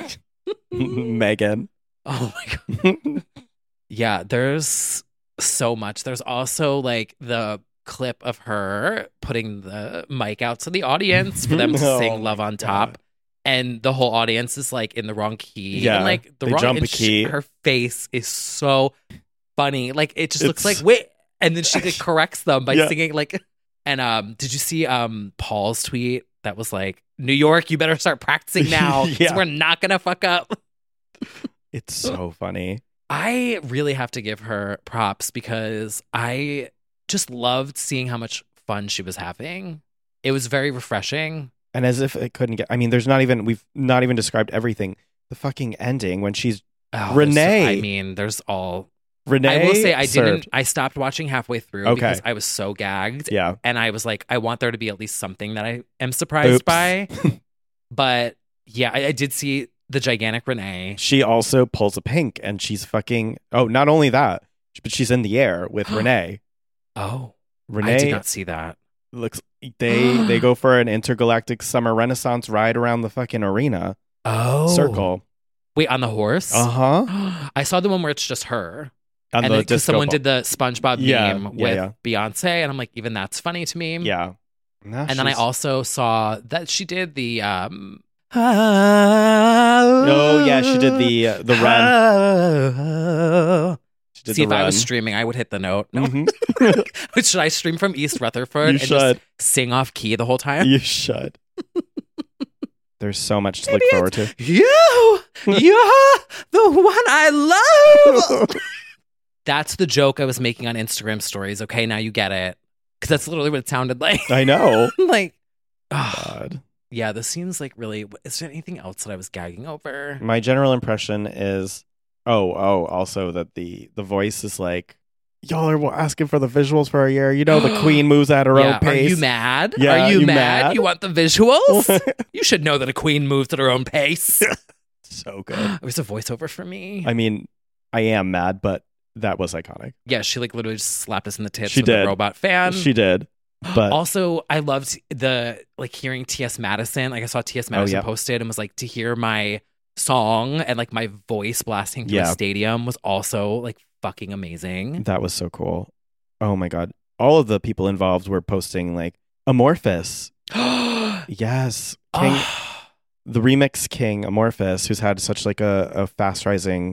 Megan. Oh my God. Yeah, there's so much. There's also like the clip of her putting the mic out to the audience for them to Oh sing my Love on Top. And the whole audience is like in the wrong key. Yeah, And like the they wrong jump a and key. her face is so funny. Like it just looks It's- like wait. And then she like, corrects them by Yeah. singing like and did you see Paul's tweet that was like, New York, you better start practicing now. 'Cause Yeah. we're not gonna fuck up. It's so funny. I really have to give her props because I just loved seeing how much fun she was having. It was very refreshing. And as if it couldn't get, we've not even described everything. The fucking ending when she's Oh, Renee. There's all. Renee. I will say served. I stopped watching halfway through Okay. because I was so gagged. Yeah. And I was like, I want there to be at least something that I am surprised Oops. by. But yeah, I did see the gigantic Renee. She also pulls a pink, and she's fucking. Oh, not only that, but she's in the air with Renee. Oh, Renee I did not see that. looks. They go for an intergalactic summer renaissance ride around the fucking arena circle. Wait, on the horse? Uh huh. I saw the one where it's just her. On And the because disco someone ball. did the SpongeBob Yeah, meme yeah, with yeah. Beyonce, and I'm like, even that's funny to me. Yeah. And then I also saw that she did the Oh yeah, she did the run. She did See, the if run. I was streaming, I would hit the note. No. Mhm. Should I stream from East Rutherford You and should. just sing off key the whole time? You should. There's so much to look forward to. You're the one I love. That's the joke I was making on Instagram stories. Okay, now you get it. Because that's literally what it sounded like. I know. Like, God. yeah, this seems like really. Is there anything else that I was gagging over? My general impression is, also that the voice is like, y'all are asking for the visuals for a year. You know, the queen moves at her own Are pace. you mad? Yeah, Are you you mad? mad? You want the visuals? You should know that a queen moves at her own pace. So good. It was a voiceover for me. I mean, I am mad, but that was iconic. Yeah, she like literally just slapped us in the tits She with did. a robot fan. She did. But Also, I loved the like hearing T.S. Madison. Like I saw T.S. Madison yeah. posted and was like, to hear my song and like my voice blasting through a Yeah. stadium was also like fucking amazing. that was so cool. Oh my God. All of the people involved were posting like Amorphous. Yes. King, the remix king Amorphous, who's had such like a fast rising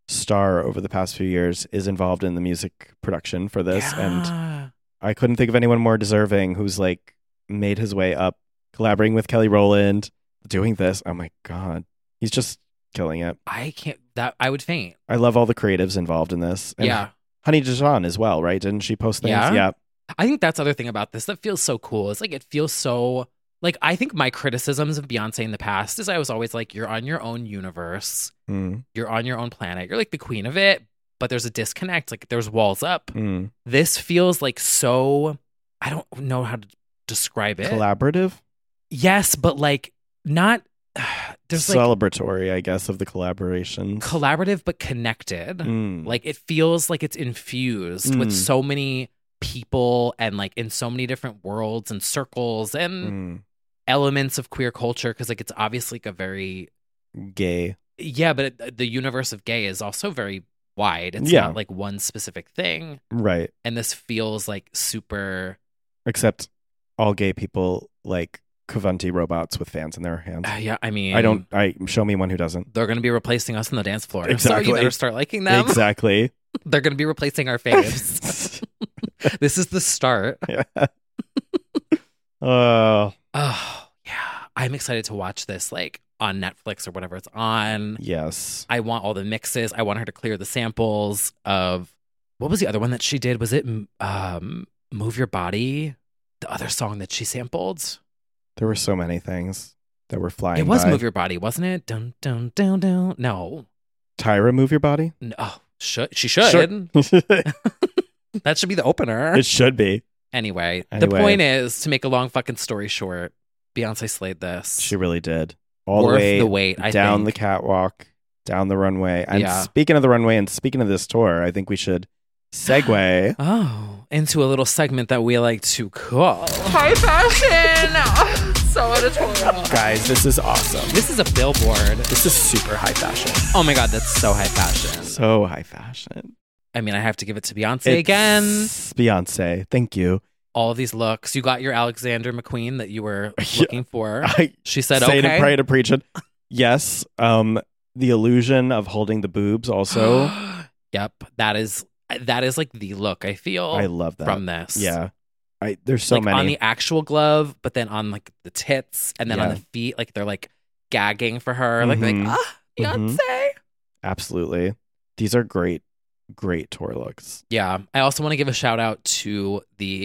star over the past few years, is involved in the music production for this. And Yeah. I couldn't think of anyone more deserving who's like made his way up, collaborating with Kelly Rowland, doing this. Oh my God. He's just killing it. I can't. I would faint. I love all the creatives involved in this. And Yeah. Honey Dijon as well, right? Didn't she post things? Yeah. I think that's the other thing about this that feels so cool. It's like it feels so like I think my criticisms of Beyonce in the past is I was always like, you're on your own universe, Mm, you're on your own planet, you're like the queen of it, but there's a disconnect. Like there's walls up. mm. This feels like so. I don't know how to describe it. Collaborative? Yes, but like not. There's like Celebratory, I guess, of the collaborations. collaborative but connected. Mm. Like it feels like it's infused with Mm. so many people and like in so many different worlds and circles and Mm. elements of queer culture because like it's obviously like a very Gay. yeah, but the universe of gay is also very wide. It's Yeah. not like one specific thing, Right. and this feels like super. Except all gay people like Kavanti robots with fans in their hands. Yeah, I mean, Show me one who doesn't. They're going to be replacing us on the dance floor. So Exactly. you better start liking them. Exactly. They're going to be replacing our faves. This is the start. Oh, Oh, yeah. I'm excited to watch this like on Netflix or whatever it's on. yes. I want all the mixes. I want her to clear the samples of what was the other one that she did? Was it Move Your Body? The other song that she sampled? There were so many things that were flying It was by. Move Your Body, wasn't it? Dun dun dun dun. No. Tyra, Move Your Body? No. Oh, she should. That should be the opener. It should be. Anyway, the Anyway. point is, to make a long fucking story short, Beyonce slayed this. She really did. All Worth the way the wait, I down think. the catwalk, down the runway. And Yeah. speaking of the runway and speaking of this tour, I think we should segue. Oh, into a little segment that we like to call High Fashion. So editorial. Guys, this is awesome. This is a billboard. This is super high fashion. Oh my God, that's so high fashion. So high fashion. I mean, I have to give it to Beyonce again. It's Beyonce. Thank you. All of these looks. You got your Alexander McQueen that you were looking for. She said, say it okay. and pray to preach it. Yes. The illusion of holding the boobs also. Yep. That is like the look I feel I love that. from this. Yeah. There's so like many. on the actual glove, but then on like the tits and then on Yeah. the feet, like they're like gagging for her. Like they're Mhm. like, Beyonce. Absolutely. These are great tour looks. Yeah. I also want to give a shout out to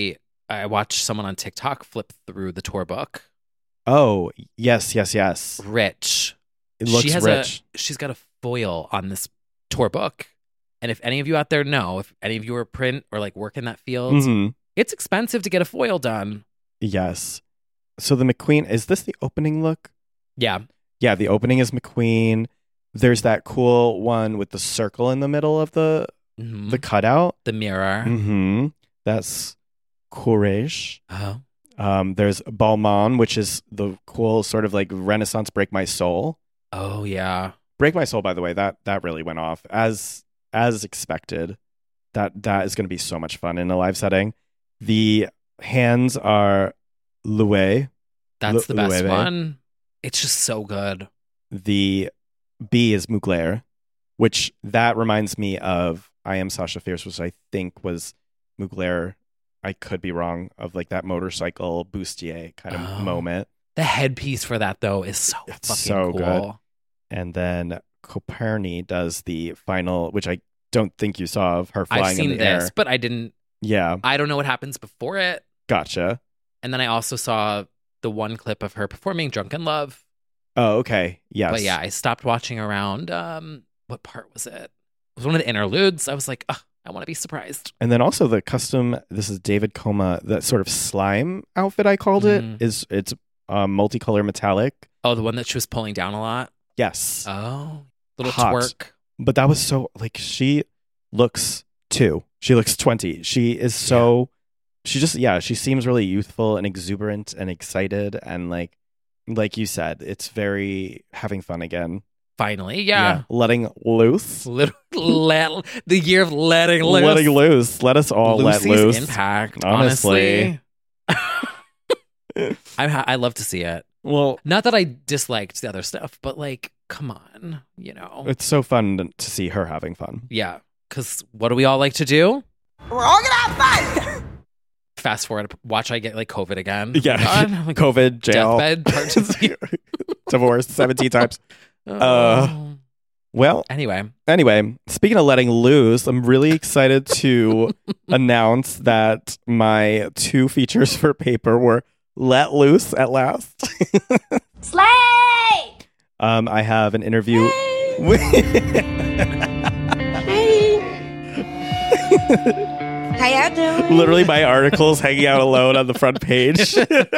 I watched someone on TikTok flip through the tour book. Oh, yes. Rich. It looks she has rich. She's got a foil on this tour book. And if any of you out there know, if any of you are print or like work in that field, Mhm. it's expensive to get a foil done. Yes. So the McQueen, is this the opening look? Yeah. Yeah, the opening is McQueen. There's that cool one with the circle in the middle of the Mhm. the cutout. The mirror. Mm-hmm. That's Courage. Oh. There's Balmain, which is the cool sort of like Renaissance Break My Soul. Oh yeah. Break My Soul, by the way, that really went off as expected. That is going to be so much fun in a live setting. The hands are Louis. That's the best Loewe. one. It's just so good. The B is Mugler, which that reminds me of I Am Sasha Fierce, which I think was Mugler. I could be wrong, of like that motorcycle bustier kind of Oh. moment. The headpiece for that though is so It's fucking so cool. good. And then Coperni does the final, which I don't think you saw, of her flying I've seen in the this, air. but I don't know what happens before it. Gotcha. And then I also saw the one clip of her performing Drunken Love. Oh, okay. Yes. But yeah, I stopped watching around what part was it? It was one of the interludes. I was like, ugh, I want to be surprised. And then also the custom, this is David Coma, that sort of slime outfit I called Mhm. it, it's multicolor metallic. Oh, the one that she was pulling down a lot. Yes. Oh, little Hot. twerk. But that was so, like, she looks 2. She looks 20. She is so, she just, she seems really youthful and exuberant and excited. And like you said, it's very having fun again. Finally, yeah. Letting loose. The year of letting loose. Letting loose. Let us all Lucy's let loose. impact. Honestly. Honestly. I love to see it. Well, Not that I disliked the other stuff, but like come on, you know. It's so fun to see her having fun. Yeah, because what do we all like to do? We're all gonna have fun. Fast forward, watch I get like COVID again. Yeah, God, like, COVID, jail, deathbed, part divorce 17 times. Oh. Well, Anyway, speaking of letting loose, I'm really excited to announce that my 2 features for Paper were let loose at last. Slay! I have an interview with How y'all doing? literally my articles hanging out alone on the front page.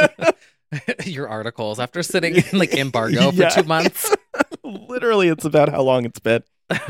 your articles after sitting in like embargo for Yeah. 2 months. Literally, it's about how long it's been.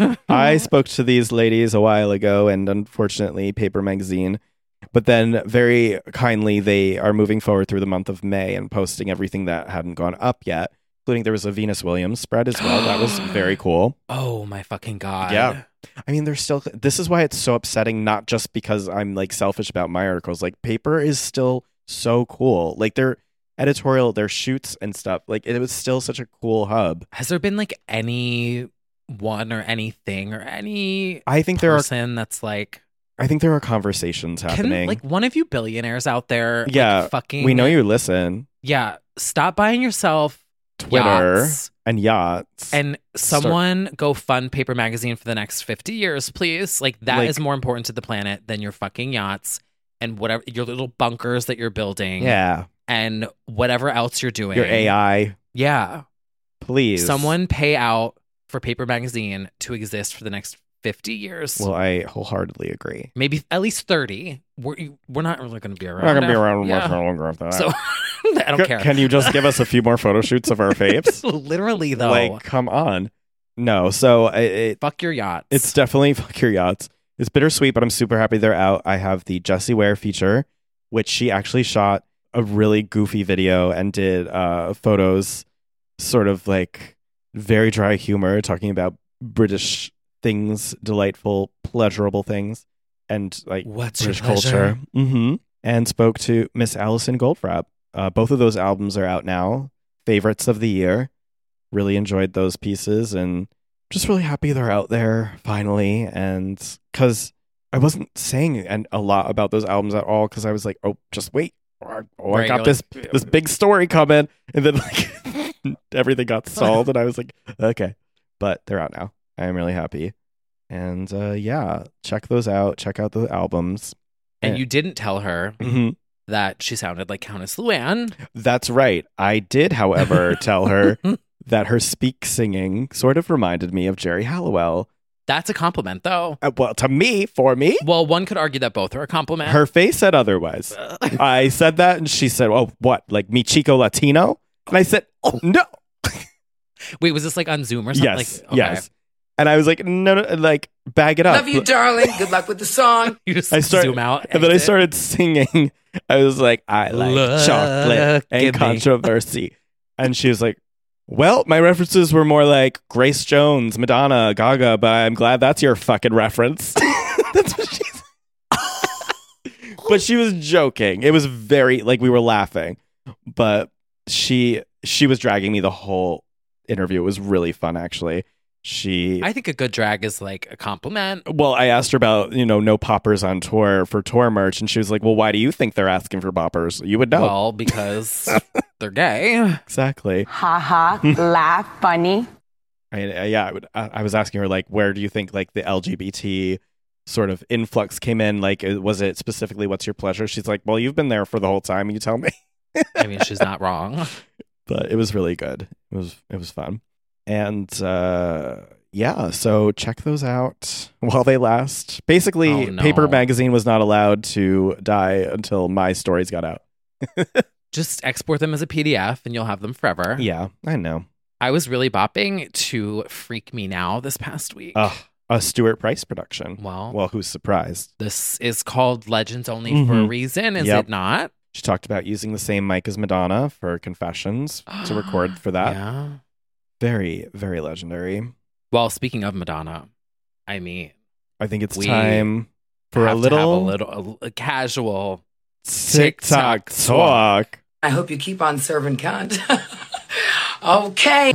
I spoke to these ladies a while ago, and unfortunately, Paper Magazine. But then, very kindly, they are moving forward through the month of May and posting everything that hadn't gone up yet, including there was a Venus Williams spread as well. That was very cool. Oh my fucking God. Yeah. I mean, there's still. This is why it's so upsetting, not just because I'm like selfish about my articles. Like, Paper is still so cool. Like, their editorial, their shoots and stuff. Like, it was still such a cool hub. Has there been like any one or anything or any I think there are. person that's like, I think there are conversations happening. can like one of you billionaires out there, Yeah, like, fucking, we know you listen. Yeah, stop buying yourself Twitter yachts. and yachts. And someone go fund Paper Magazine for the next 50 years, please. Like, that is Like- more important to the planet than your fucking yachts and whatever your little bunkers that you're building. Yeah. And whatever else you're doing. Your AI. Yeah. Please. Someone pay out for Paper Magazine to exist for the next 50 years. Well, I wholeheartedly agree. Maybe at least 30. We're not really going to be around. We're not going to be around Yeah. much longer after that. So I don't care. Can you just give us a few more photo shoots of our faves? Literally, though. Like, come on. No, so fuck your yachts. it's definitely fuck your yachts. It's bittersweet, but I'm super happy they're out. I have the Jessie Ware feature, which she actually shot a really goofy video and did photos, sort of like very dry humor, talking about British things, delightful, pleasurable things, and like What's British your pleasure? culture. Mm-hmm. And spoke to Miss Alison Goldfrapp. Both of those albums are out now. Favorites of the year. Really enjoyed those pieces and just really happy they're out there finally. And because I wasn't saying a lot about those albums at all, because I was like, oh, just wait. I Right, got you're this big story coming. And then like everything got solved. And I was like, okay. But they're out now. I am really happy. And yeah, check those out. Check out the albums. And you didn't tell her Mhm. that she sounded like Countess Luann. That's right. I did, however, tell her that her speak singing sort of reminded me of Jerry Halliwell. That's a compliment, though. Well, to me, for me, Well, one could argue that both are a compliment. her face said otherwise. I said that, and she said, "Oh, what? Like mi chico Latino?" And I said, "Oh no, Wait, was this like on Zoom or something? yes, Like, okay. yes." And I was like, "No, like bag it up." Love you, darling. Good luck with the song. You just I started, zoom out. and then I exit. started singing. I was like, "I like Look chocolate at me. and controversy," and she was like, "Well, my references were more like Grace Jones, Madonna, Gaga, but I'm glad that's your fucking reference." That's what she said. But she was joking. It was very like we were laughing, but she was dragging me the whole interview. It was really fun, actually. I think a good drag is like a compliment. Well, I asked her about, no poppers on tour for tour merch, and she was like, well, why do you think they're asking for poppers? You would know. Well, because they're gay. Exactly. Ha ha, laugh, funny. I was asking her, like, where do you think, like, the LGBT sort of influx came in? Like, was it specifically what's your pleasure? She's like, well, you've been there for the whole time. You tell me. I mean, she's not wrong. But it was really good. It was fun. And yeah, so check those out while they last. Basically, Oh, no. Paper Magazine was not allowed to die until my stories got out. Just export them as a PDF and you'll have them forever. Yeah, I know. I was really bopping to Freak Me Now this past week. A Stuart Price production. Well, who's surprised? this is called Legends Only for a reason, is Yep. it not? She talked about using the same mic as Madonna for Confessions to record for that. Yeah. Very, very legendary. Well, speaking of Madonna, I mean, I think it's We time for a have to have little a casual TikTok TikTok talk. I hope you keep on serving cunt. Okay.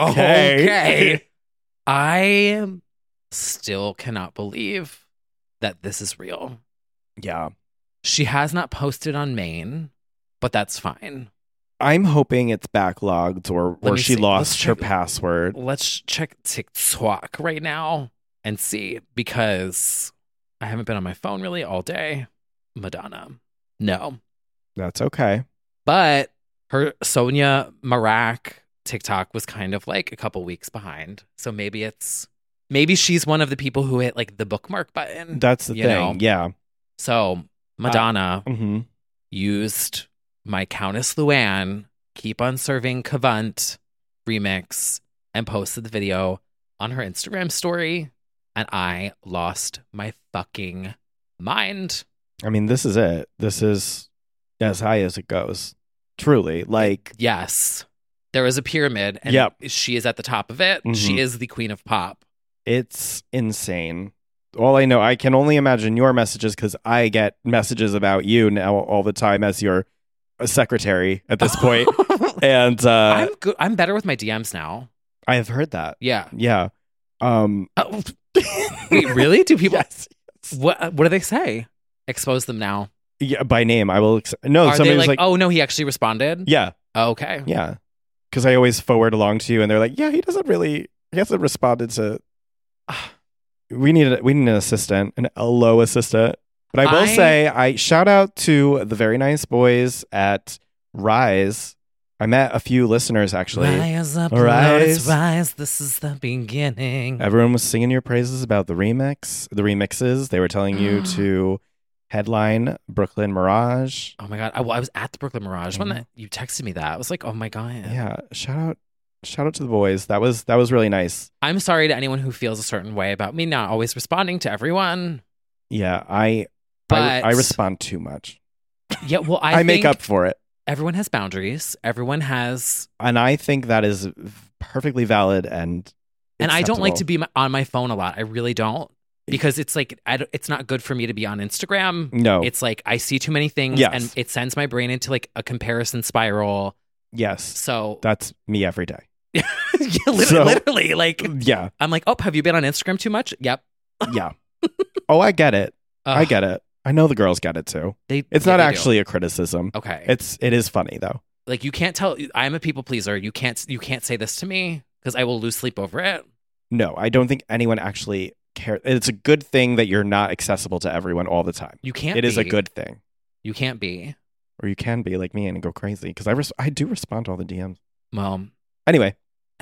Okay. I still cannot believe that this is real. Yeah. She has not posted on Maine, but that's fine. I'm hoping it's backlogged or Let me she see. lost Let's her check- password. Let's check TikTok right now and see, because I haven't been on my phone really all day. Madonna. No. That's okay. But her Sonia Marak TikTok was kind of like a couple weeks behind. So maybe she's one of the people who hit like the bookmark button. That's the you thing. know? Yeah. So Madonna Mhm. used my Countess Luann Keep on Serving Cavant remix and posted the video on her Instagram story. And I lost my fucking mind. I mean, this is it. This is as high as it goes. Truly. Like, Yes. There is a pyramid and Yep. she is at the top of it. She Mhm. is the queen of pop. it's insane. All I know, I can only imagine your messages because I get messages about you now all the time as your secretary at this point. And I'm good. I'm better with my DMs now. I have heard that. Yeah. Yeah. Oh, wait, really? Do people? Yes. What do they say? Expose them now. Yeah, by name. I will. No, Are somebody they was like, like, oh no, he actually responded? yeah, Okay. yeah. Because I always forward along to you, and they're like, yeah, he hasn't responded to. We need an assistant, a low assistant. But I will say, I shout out to the very nice boys at Rise. I met a few listeners actually. Rise up, Rise. Lord, rise. This is the beginning. Everyone was singing your praises about the remixes. They were telling you to headline Brooklyn Mirage. Oh my god! I was at the Brooklyn Mirage when Mhm. you texted me that. I was like, oh my god. Yeah, shout out to the boys. That was really nice. I'm sorry to anyone who feels a certain way about me not always responding to everyone. Yeah, I But respond too much. Yeah, well, I make think up for it. Everyone has boundaries. Everyone has, And I think that is perfectly valid and I don't like to acceptable. be on my phone a lot. I really don't, because it's like it's not good for me to be on Instagram. No. It's like I see too many things, Yes. and it sends my brain into like a comparison spiral. Yes. So That's me every day. yeah, So- literally, like Yeah. I'm like, oh, have you been on Instagram too much? Yep. Yeah. Oh, I get it. I Ugh. get it. I know the girls get it too. They. It's yeah, not they do. actually a criticism. Okay. It is funny though. Like you can't tell. I'm a people pleaser. You can't say this to me because I will lose sleep over it. No, I don't think anyone actually cares. It's a good thing that you're not accessible to everyone all the time. You can't. It is a be. good thing. You can't be. Or you can be like me and go crazy because I do respond to all the DMs. Well. Anyway,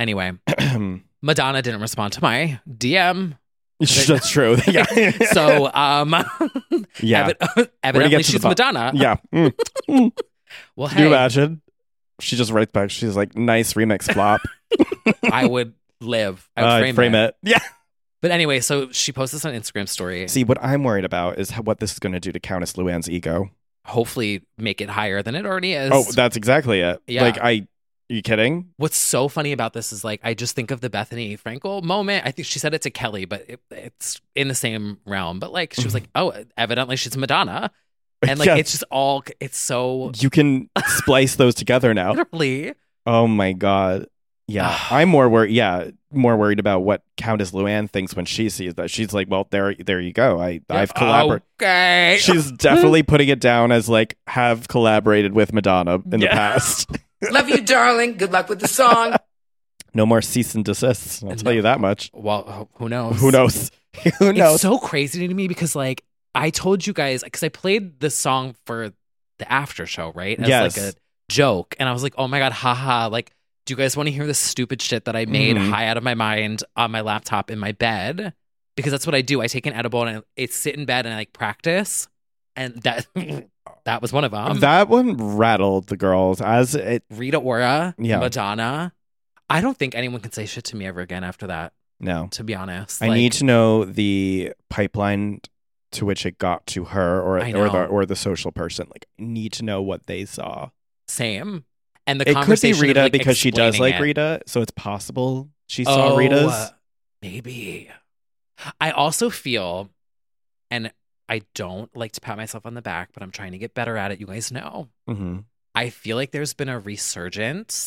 Madonna didn't respond to my DM. that's true. Yeah. So, yeah. evidently to the she's bottom. Madonna. Yeah. Well, Can you hey, imagine? She just writes back. She's like, nice remix flop. I would live. I would I'd frame it. Yeah. But anyway, so she posted this on Instagram story. See, what I'm worried about is what this is going to do to Countess Luann's ego. Hopefully make it higher than it already is. Oh, that's exactly it. Yeah. Like, are you kidding? What's so funny about this is like I just think of the Bethany Frankel moment. I think she said it to Kelly, but it's in the same realm. But like she was like, "Oh, evidently she's Madonna," and like Yeah. it's just all it's so You can splice those together now. literally. Oh my god. Yeah. I'm more worried. Yeah, more worried about what Countess Luann thinks when she sees that. She's like, well, there you go. I've collaborated. Okay. She's definitely putting it down as like have collaborated with Madonna in the past. Love you, darling. Good luck with the song. No more cease and desists. I'll tell you that much. Well, who knows? Who knows? Who knows? It's so crazy to me because like I told you guys because I played this song for the after show, right? As Yes. like a joke, and I was like, oh my god, haha! Like, do you guys want to hear this stupid shit that I made Mhm. high out of my mind on my laptop in my bed? Because that's what I do. I take an edible and I sit in bed and I like practice, and that was one of them. That one rattled the girls as it. Rita Ora, Yeah. Madonna. I don't think anyone can say shit to me ever again after that. No, To be honest, I need to know the pipeline to which it got to her, I know. or the social person. Like, I need to know what they saw. same. And the It could be conversation of, Rita like, because she does explaining like it. Rita, so it's possible she saw Rita's. Maybe. I also feel, and I don't like to pat myself on the back, but I'm trying to get better at it. You guys know. Mm-hmm. I feel like there's been a resurgence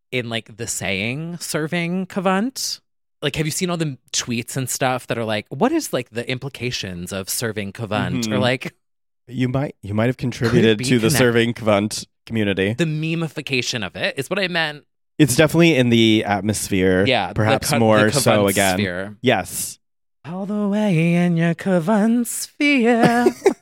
in like the saying serving Kavant. Like, have you seen all the tweets and stuff that are like, what is like the implications of serving Kavant? Or like, you might have contributed to the serving Kavant community. The memification of it is what I meant. It's definitely in the atmosphere. Yeah, perhaps more so again. Sphere. Yes. All the way in your Kavant sphere.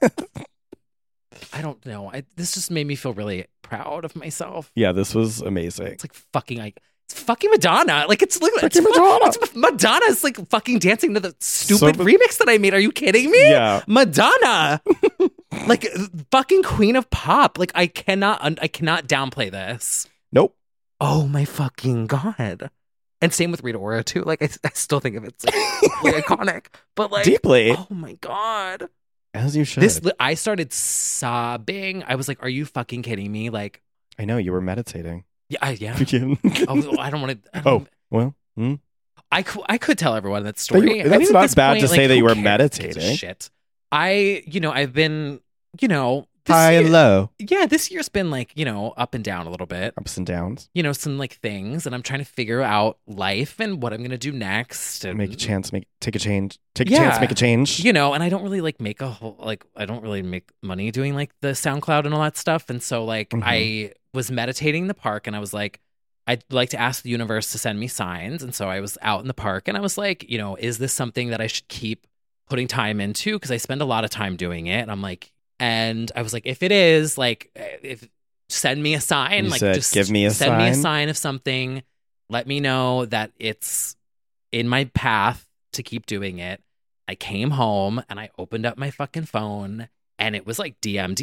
I don't know. This just made me feel really proud of myself. Yeah, this was amazing. It's like it's fucking Madonna. Like it's Madonna's like fucking dancing to the stupid remix that I made. Are you kidding me? Yeah. Madonna. Like fucking queen of pop. Like I cannot downplay this. Nope. Oh my fucking God. And same with Rita Ora too. Like I still think of it like iconic. But like deeply. Oh my God. As you should. I started sobbing. I was like, are you fucking kidding me? Like I know, you were meditating. Yeah. Oh, I don't want to. Well. I could tell everyone that story. That's not bad to say that you were cares? meditating. Shit. I've been, high and low. Yeah, this year's been like, up and down a little bit. Ups and downs. Some like things, and I'm trying to figure out life and what I'm going to do next. And take a chance, make a change. And I don't really like make I don't really make money doing like the SoundCloud and all that stuff. And so like I was meditating in the park, and I was like, I'd like to ask the universe to send me signs. And so I was out in the park, and I was like, is this something that I should keep putting time into? Because I spend a lot of time doing it. And I'm like, and I was like, if it is like, send me a sign. Just give me a sign. Send me a sign of something. Let me know that it's in my path to keep doing it. I came home and I opened up my fucking phone, and it was like DM,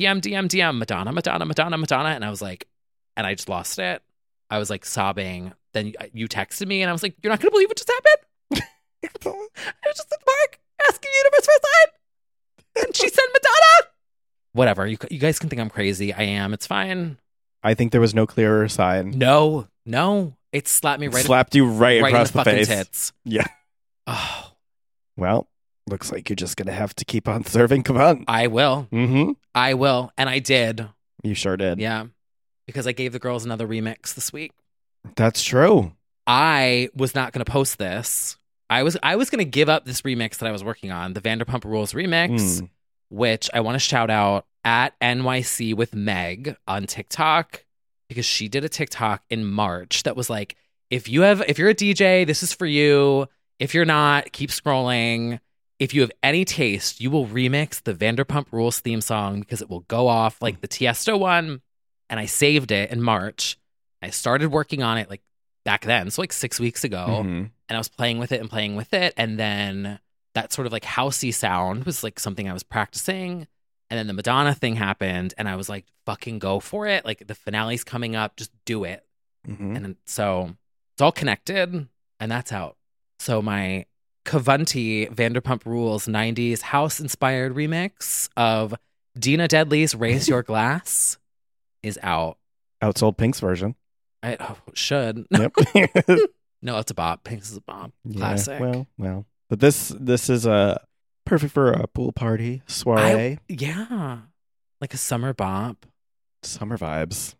Madonna. And I was like, and I just lost it. I was like sobbing. Then you texted me, and I was like, you're not going to believe what just happened? I was just in the park asking the universe for a sign, and she said Madonna. Whatever. You guys can think I'm crazy. I am. It's fine. I think there was no clearer sign. No. It slapped me right. Slapped you right across in the face. Tits. Yeah. Oh. Well, looks like you're just gonna have to keep on serving Kavant. I will. Mm-hmm. I will, and I did. You sure did. Yeah, because I gave the girls another remix this week. That's true. I was not going to post this. I was going to give up this remix that I was working on, the Vanderpump Rules remix, which I want to shout out at NYC with Meg on TikTok, because she did a TikTok in March that was like, if you're a DJ, this is for you. If you're not, keep scrolling. If you have any taste, you will remix the Vanderpump Rules theme song, because it will go off like the Tiesto one. And I saved it in March. I started working on it like back then, so like 6 weeks ago. And I was playing with it. And then that sort of like housey sound was like something I was practicing. And then the Madonna thing happened, and I was like, fucking go for it. Like the finale's coming up, just do it. And so it's all connected, and that's out. So my Kavanti Vanderpump Rules 90s house-inspired remix of Dina Deadly's Raise Your Glass is out. Outsold Pink's version. Should. Yep. No, it's a bop. Pink's is a bop. Classic. Yeah, well. But this is perfect for a pool party, soiree. Yeah. Like a summer bop. Summer vibes.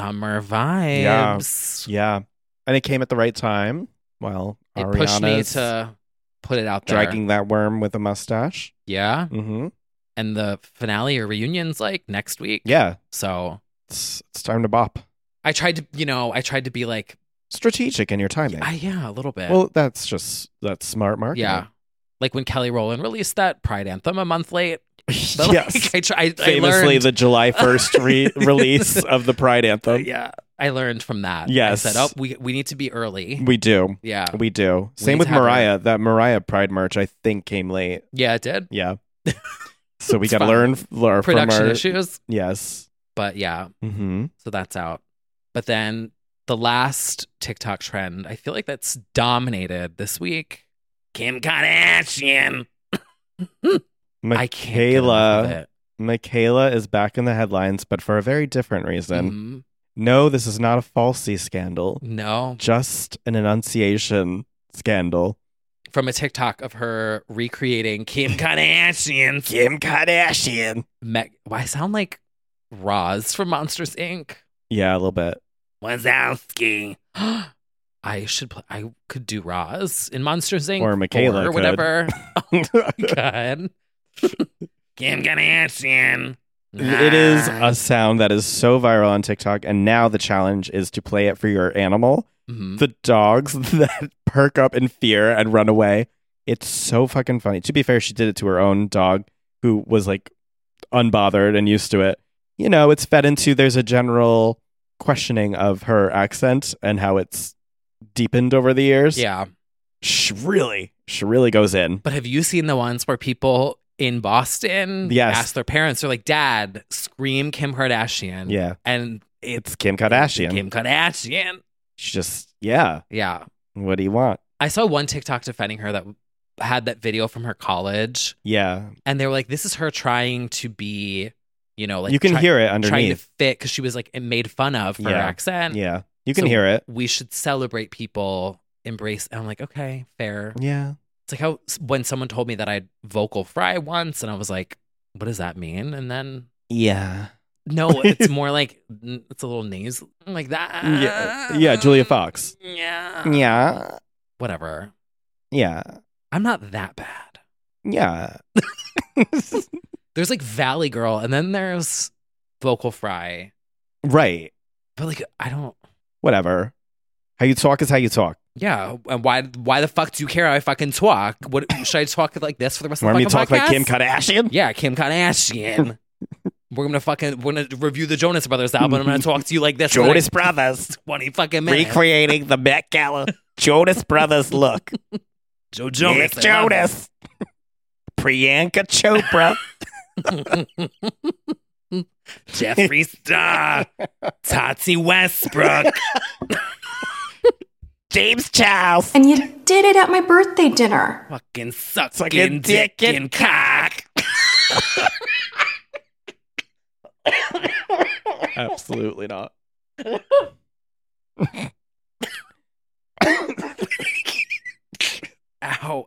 Yeah. And it came at the right time. Well, it Ariana's pushed me to put it out there. Dragging that worm with a mustache. Yeah. Mm-hmm. And the finale or reunion's like next week. Yeah. So it's time to bop. I tried to be like strategic in your timing. Yeah, a little bit. Well, that's smart marketing. Yeah. Like when Kelly Rowland released that Pride anthem a month late. But yes. I famously learned... the July 1st release of the Pride anthem. Yeah. I learned from that. Yes. I said, we need to be early. We do. Yeah. We do. Same with Mariah. That Mariah Pride merch, I think, came late. Yeah, it did. Yeah. So we got to learn from production issues. Yes. But yeah. Mm-hmm. So that's out. But then the last TikTok trend, I feel like that's dominated this week. Kim Kardashian. Michaela is back in the headlines, but for a very different reason. Mm-hmm. No, this is not a falsy scandal. No. Just an enunciation scandal. From a TikTok of her recreating Kim Kardashian. Kim Kardashian. I sound like Roz from Monsters, Inc. Yeah, a little bit. Wazowski. I could do Roz in Monsters Inc. Or Michaela or could. whatever. Oh my God. Kim Kardashian. It is a sound that is so viral on TikTok, and now the challenge is to play it for your animal. Mhm. The dogs that perk up in fear and run away. It's so fucking funny. To be fair, she did it to her own dog, who was like unbothered and used to it. You know, it's fed into, there's a general questioning of her accent and how it's deepened over the years. Yeah. She really goes in. But have you seen the ones where people in Boston Yes. ask their parents, they're like, Dad, scream Kim Kardashian. Yeah. And It's Kim Kardashian. Kim Kardashian. She's just, yeah. Yeah. What do you want? I saw one TikTok defending her that had that video from her college. Yeah. And they were like, this is her trying to be, you know, like you can hear it trying to underneath. fit, because she was like made fun of for her accent. Yeah. You can So hear it. We should celebrate people, embrace. And I'm like, okay, fair. Yeah. It's like how when someone told me that I'd vocal fry once, and I was like, what does that mean? And then, Yeah. no, it's more like, it's a little nasal like that. Yeah. Yeah. Julia Fox. Yeah. Yeah. Whatever. Yeah. I'm not that bad. Yeah. There's like Valley Girl, and then there's vocal fry. Right. But like, I don't. Whatever. How you talk is how you talk. Yeah, and why the fuck do you care how I fucking talk? What should I talk like this for the rest of the Want fucking me to talk like podcast? Kim Kardashian? Yeah, Kim Kardashian. We're gonna review the Jonas Brothers album. I'm gonna talk to you like this. Jonas for Brothers. 20 fucking minutes. Recreating the Met Gala Jonas Brothers look. Joe Jonas. Nick Jonas. Priyanka Chopra. Jeffree Star. Tati Westbrook. James Charles. And you did it at my birthday dinner. Fucking sucking Sucking dick and cock. Absolutely not. Ow.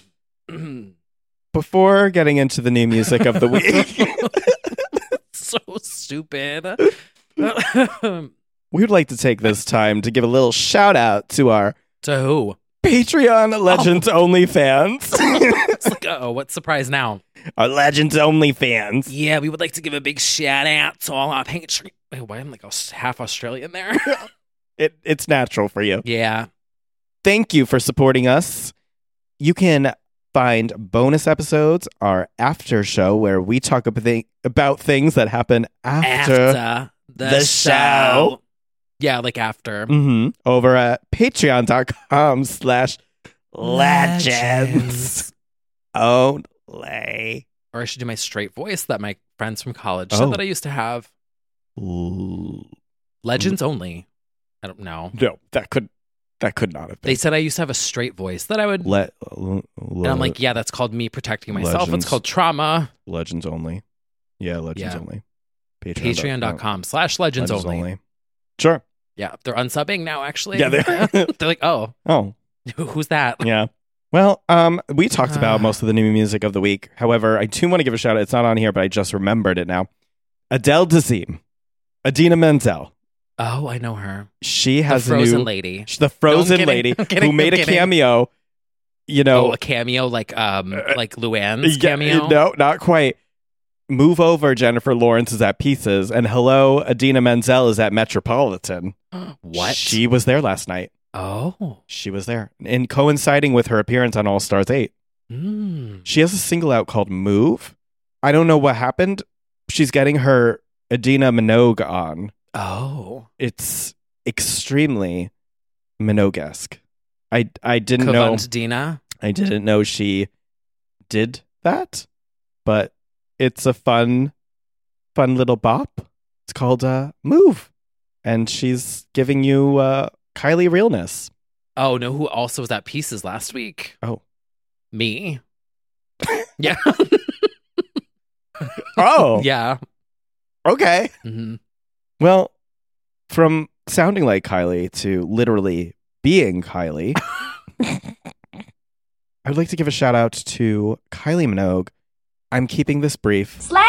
Before getting into the new music of the week, So stupid. we would like to take this time to give a little shout out to our To who? Patreon Legends Only fans. It's like, what surprise now? Our Legends Only fans. Yeah, we would like to give a big shout out to all our Patreon. Wait, why am I like half Australian there? It's natural for you. Yeah. Thank you for supporting us. You can find bonus episodes, our after show, where we talk about things that happen after the show. Yeah, like after. Over at patreon.com/legends only. Or I should do my straight voice that my friends from college said that I used to have. Legends only. I don't know. No, that could not have been. They said I used to have a straight voice that I would. And I'm like, yeah, that's called me protecting myself. Legends. It's called trauma. Legends only. Yeah, Legends only. Patreon.com/legends only. Sure. Yeah, they're unsubbing now, actually. Yeah, they're like, oh, who's that? Yeah. Well, we talked about most of the new music of the week. However, I do want to give a shout out. It's not on here, but I just remembered it now. Adele Dazeem, Idina Menzel. Oh, I know her. She has the Frozen a new lady. The Frozen No, I'm lady kidding. I'm kidding. who made I'm a kidding. cameo. You know, Oh, a cameo like Luann's yeah, cameo. No, not quite. Move over, Jennifer Lawrence is at Pieces, and hello, Idina Menzel is at Metropolitan. What? She was there last night. Oh. She was there, and coinciding with her appearance on All Stars 8. She has a single out called Move. I don't know what happened. She's getting her Idina Minogue on. Oh. It's extremely Minogue-esque. I didn't know. Dina. I didn't know she did that, but it's a fun little bop. It's called Move, and she's giving you Kylie realness. Oh, no, who also was at Pieces last week? Oh. Me. Yeah. Oh. Yeah. Okay. Mm-hmm. Well, from sounding like Kylie to literally being Kylie, I would like to give a shout out to Kylie Minogue. I'm keeping this brief. Slay!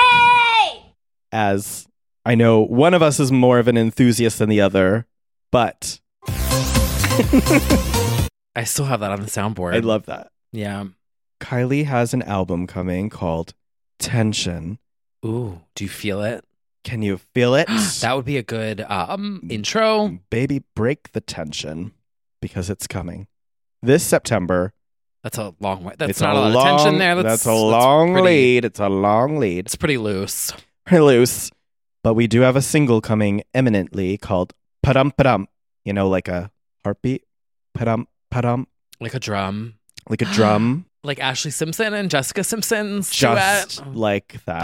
As I know one of us is more of an enthusiast than the other, but I still have that on the soundboard. I love that. Yeah. Kylie has an album coming called Tension. Ooh, do you feel it? Can you feel it? That would be a good intro. Baby, break the tension because it's coming this September. That's a long way. That's It's not a a lot long- of tension there. That's a long pretty- lead. It's a long lead. It's pretty loose. Pretty loose. But we do have a single coming imminently called Padum Padum. You know, like a heartbeat. Padum Padum. Like a drum. Like a drum. Like Ashley Simpson and Jessica Simpson's Just duet. like that.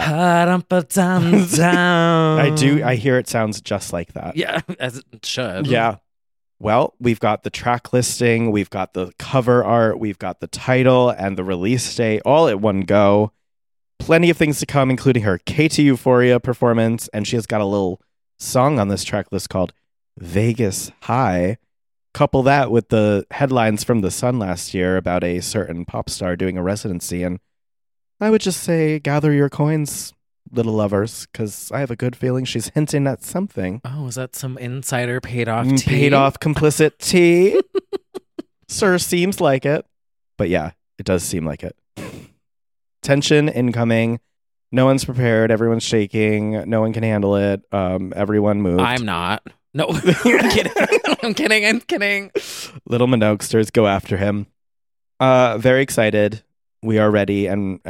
Pa-dum-pa-dum-dum. I hear it sounds just like that. Yeah, as it should. Yeah. Well, we've got the track listing, we've got the cover art, we've got the title and the release date all at one go. Plenty of things to come, including her KT Euphoria performance, and she has got a little song on this track list called Vegas High. Couple that with the headlines from The Sun last year about a certain pop star doing a residency, and I would just say gather your coins, little lovers, because I have a good feeling she's hinting at something. Oh, is that some insider paid off tea? Paid off complicit tea. Sir, seems like it. But yeah, it does seem like it. Tension incoming. No one's prepared. Everyone's shaking. No one can handle it. Everyone moved. I'm not. No, I'm kidding. I'm kidding. Little Minogsters go after him. Very excited. We are ready and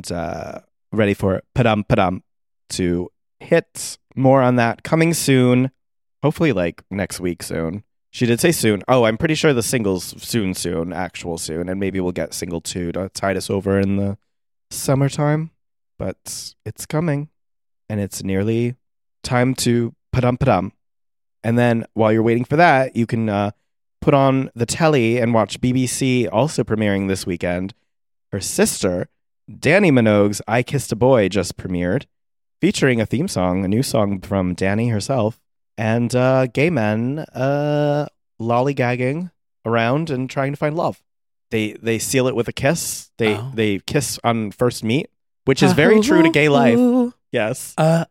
ready for Padum Padum to hit. More on that coming soon. Hopefully like next week soon. She did say soon. Oh, I'm pretty sure the single's soon, actual soon. And maybe we'll get single 2 to tide us over in the summertime. But it's coming. And it's nearly time to Padum Padum. And then while you're waiting for that, you can put on the telly and watch BBC also premiering this weekend. Her sister, Dannii Minogue's I Kissed a Boy just premiered, featuring a theme song, a new song from Dannii herself, and gay men lollygagging around and trying to find love. They seal it with a kiss. They kiss on first meet, which is very true to gay life. Yes.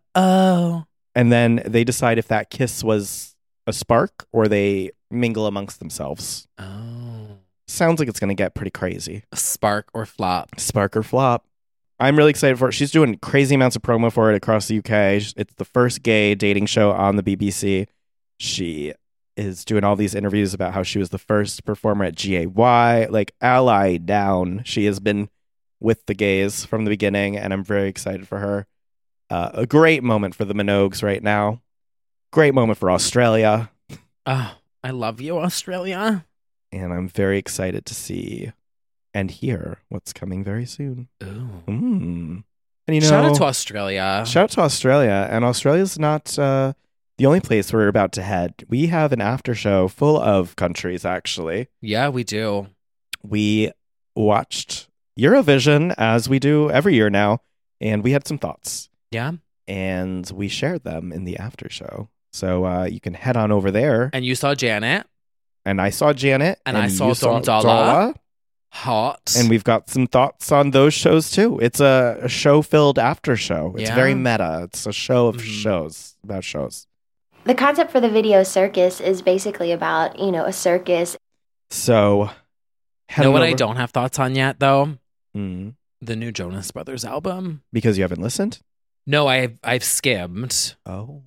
And then they decide if that kiss was a spark or they mingle amongst themselves. Oh. Sounds like it's going to get pretty crazy. Spark or flop. Spark or flop. I'm really excited for it. She's doing crazy amounts of promo for it across the UK. It's the first gay dating show on the BBC. She is doing all these interviews about how she was the first performer at GAY. Like, ally down. She has been with the gays from the beginning, and I'm very excited for her. A great moment for the Minogues right now. Great moment for Australia. Oh, I love you, Australia. And I'm very excited to see and hear what's coming very soon. Ooh. And you know, shout out to Australia. Shout out to Australia. And Australia's not the only place we're about to head. We have an after show full of countries, actually. Yeah, we do. We watched Eurovision, as we do every year now, and we had some thoughts. Yeah. And we shared them in the after show. So you can head on over there. And you saw Janet. And I saw Janet. And I saw you Dom Dolla. Dolla. Hot. And we've got some thoughts on those shows too. It's a show-filled after show. It's very meta. It's a show of shows, about shows. The concept for the video circus is basically about, a circus. So, you know what I don't have thoughts on yet, though? Mm. The new Jonas Brothers album. Because you haven't listened? No, I've skimmed. Oh.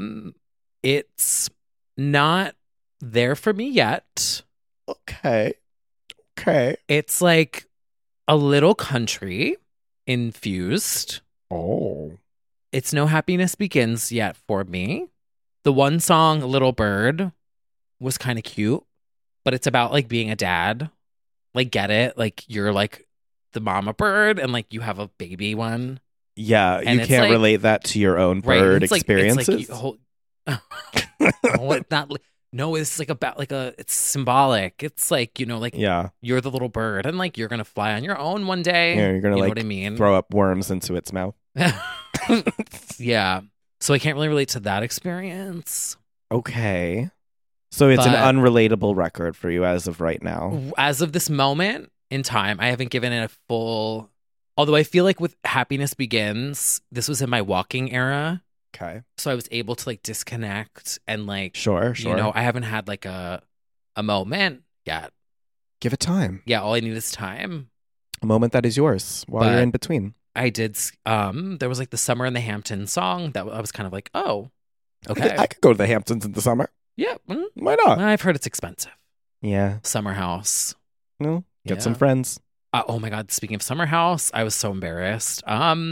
It's not there for me yet. Okay. It's like a little country infused. Oh. It's No Happiness Begins yet for me. The one song, Little Bird, was kind of cute, but it's about like being a dad. Like, get it? Like, you're like the mama bird and like you have a baby one. Yeah, and you can't like, relate that to your own bird experiences. No, it's like about like it's symbolic. It's like, yeah, you're the little bird and like you're going to fly on your own one day. Yeah, you're going to know what I mean? Throw up worms into its mouth. Yeah. So I can't really relate to that experience. Okay. So it's an unrelatable record for you as of right now. As of this moment in time, I haven't given it a full, although I feel like with Happiness Begins, this was in my walking era. Okay. So I was able to like disconnect and like, Sure. I haven't had like a a moment yet. Give it time. Yeah, all I need is time. A moment that is yours while But you're in between. I did, there was like the Summer in the Hamptons song that I was kind of like, oh, okay. I could go to the Hamptons in the summer. Yeah. Why not? I've heard it's expensive. Yeah. Summer house. No, get Yeah. some friends. Oh my God. Speaking of Summer House, I was so embarrassed.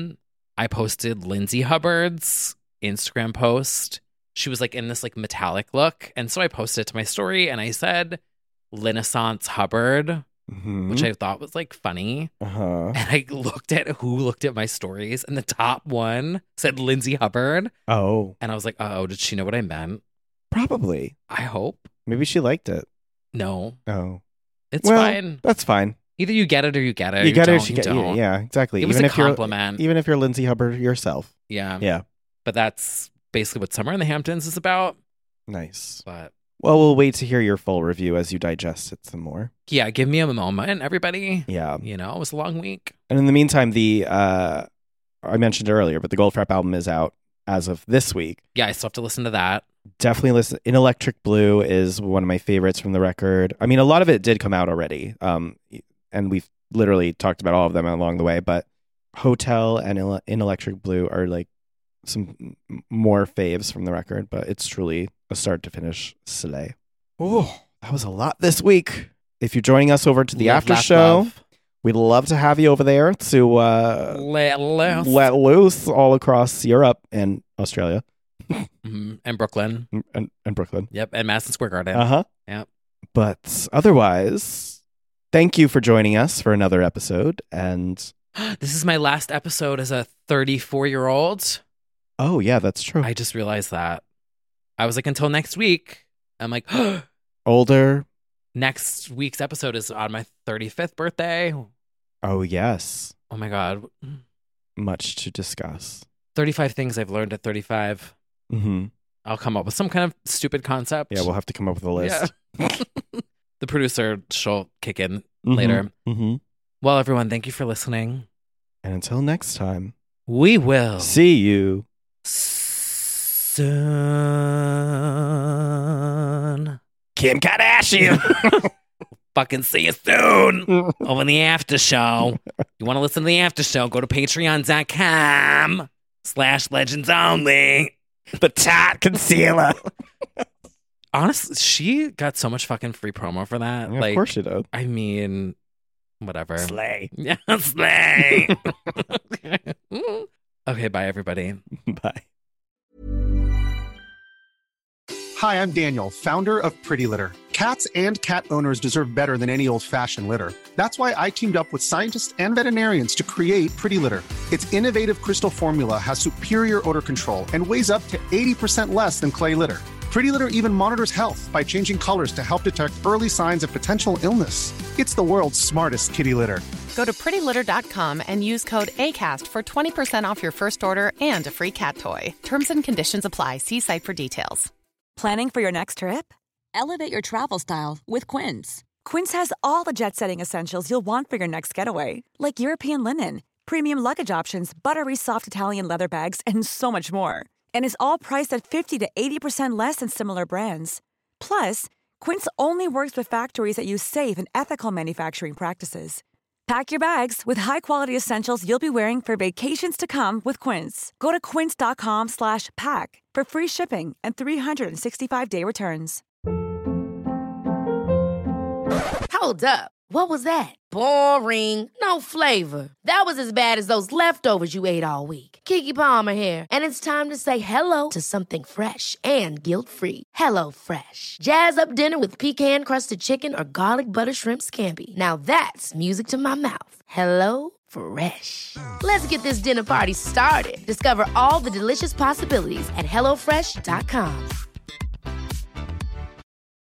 I posted Lindsay Hubbard's Instagram post. She was like in this like metallic look. And so I posted it to my story and I said, Renaissance Hubbard, which I thought was like funny. Uh-huh. And I looked at who looked at my stories and the top one said Lindsay Hubbard. Oh. And I was like, oh, did she know what I meant? Probably. I hope. Maybe she liked it. No. Oh. It's Well, fine. That's fine. Either you get it or you get it. You get it or don't, you you get it. don't. Yeah, exactly. It was even a if compliment. Even if you're Lindsay Hubbard yourself. Yeah. Yeah. But that's basically what Summer in the Hamptons is about. Nice. But Well, we'll wait to hear your full review as you digest it some more. yeah, give me a moment, everybody. Yeah. You know, it was a long week. And in the meantime, I mentioned it earlier, but the Goldfrapp album is out as of this week. Yeah, I still have to listen to that. Definitely listen. In Electric Blue is one of my favorites from the record. I mean, a lot of it did come out already. And we've literally talked about all of them along the way, but Hotel and In Electric Blue are like some more faves from the record, but it's truly a start to finish slay. Oh, that was a lot this week. If you're joining us over to the after show, we'd love to have you over there to let loose all across Europe and Australia. And Brooklyn. And Brooklyn. Yep, and Madison Square Garden. Uh-huh. Yep. But otherwise, thank you for joining us for another episode. And this is my last episode as a 34-year-old. Oh, yeah, that's true. I just realized that. I was like, until next week. I'm like, older. Next week's episode is on my 35th birthday. Oh, yes. Oh, my God. Much to discuss. 35 things I've learned at 35. Mm-hmm. I'll come up with some kind of stupid concept. Yeah, we'll have to come up with a list. Yeah. The producer, she'll kick in later. Mm-hmm. Well, everyone, thank you for listening. And until next time, we will see you soon. Kim Kardashian. Fucking see you soon over the after show. You want to listen to the after show? Go to patreon.com/legends only. The Tot Concealer. Honestly, she got so much fucking free promo for that. Yeah, like, of course she did. I mean, whatever. Slay. Yeah, slay. Okay, bye, everybody. Bye. Hi, I'm Daniel, founder of Pretty Litter. Cats and cat owners deserve better than any old-fashioned litter. That's why I teamed up with scientists and veterinarians to create Pretty Litter. Its innovative crystal formula has superior odor control and weighs up to 80% less than clay litter. Pretty Litter even monitors health by changing colors to help detect early signs of potential illness. It's the world's smartest kitty litter. Go to prettylitter.com and use code ACAST for 20% off your first order and a free cat toy. Terms and conditions apply. See site for details. Planning for your next trip? Elevate your travel style with Quince. Quince has all the jet-setting essentials you'll want for your next getaway, like European linen, premium luggage options, buttery soft Italian leather bags, and so much more. And is all priced at 50 to 80% less than similar brands. Plus, Quince only works with factories that use safe and ethical manufacturing practices. Pack your bags with high-quality essentials you'll be wearing for vacations to come with Quince. Go to quince.com/pack for free shipping and 365-day returns. Hold up. What was that? Boring. No flavor. That was as bad as those leftovers you ate all week. Keke Palmer here, and it's time to say hello to something fresh and guilt-free. Hello Fresh. Jazz up dinner with pecan-crusted chicken or garlic butter shrimp scampi. Now that's music to my mouth. Hello Fresh. Let's get this dinner party started. Discover all the delicious possibilities at hellofresh.com.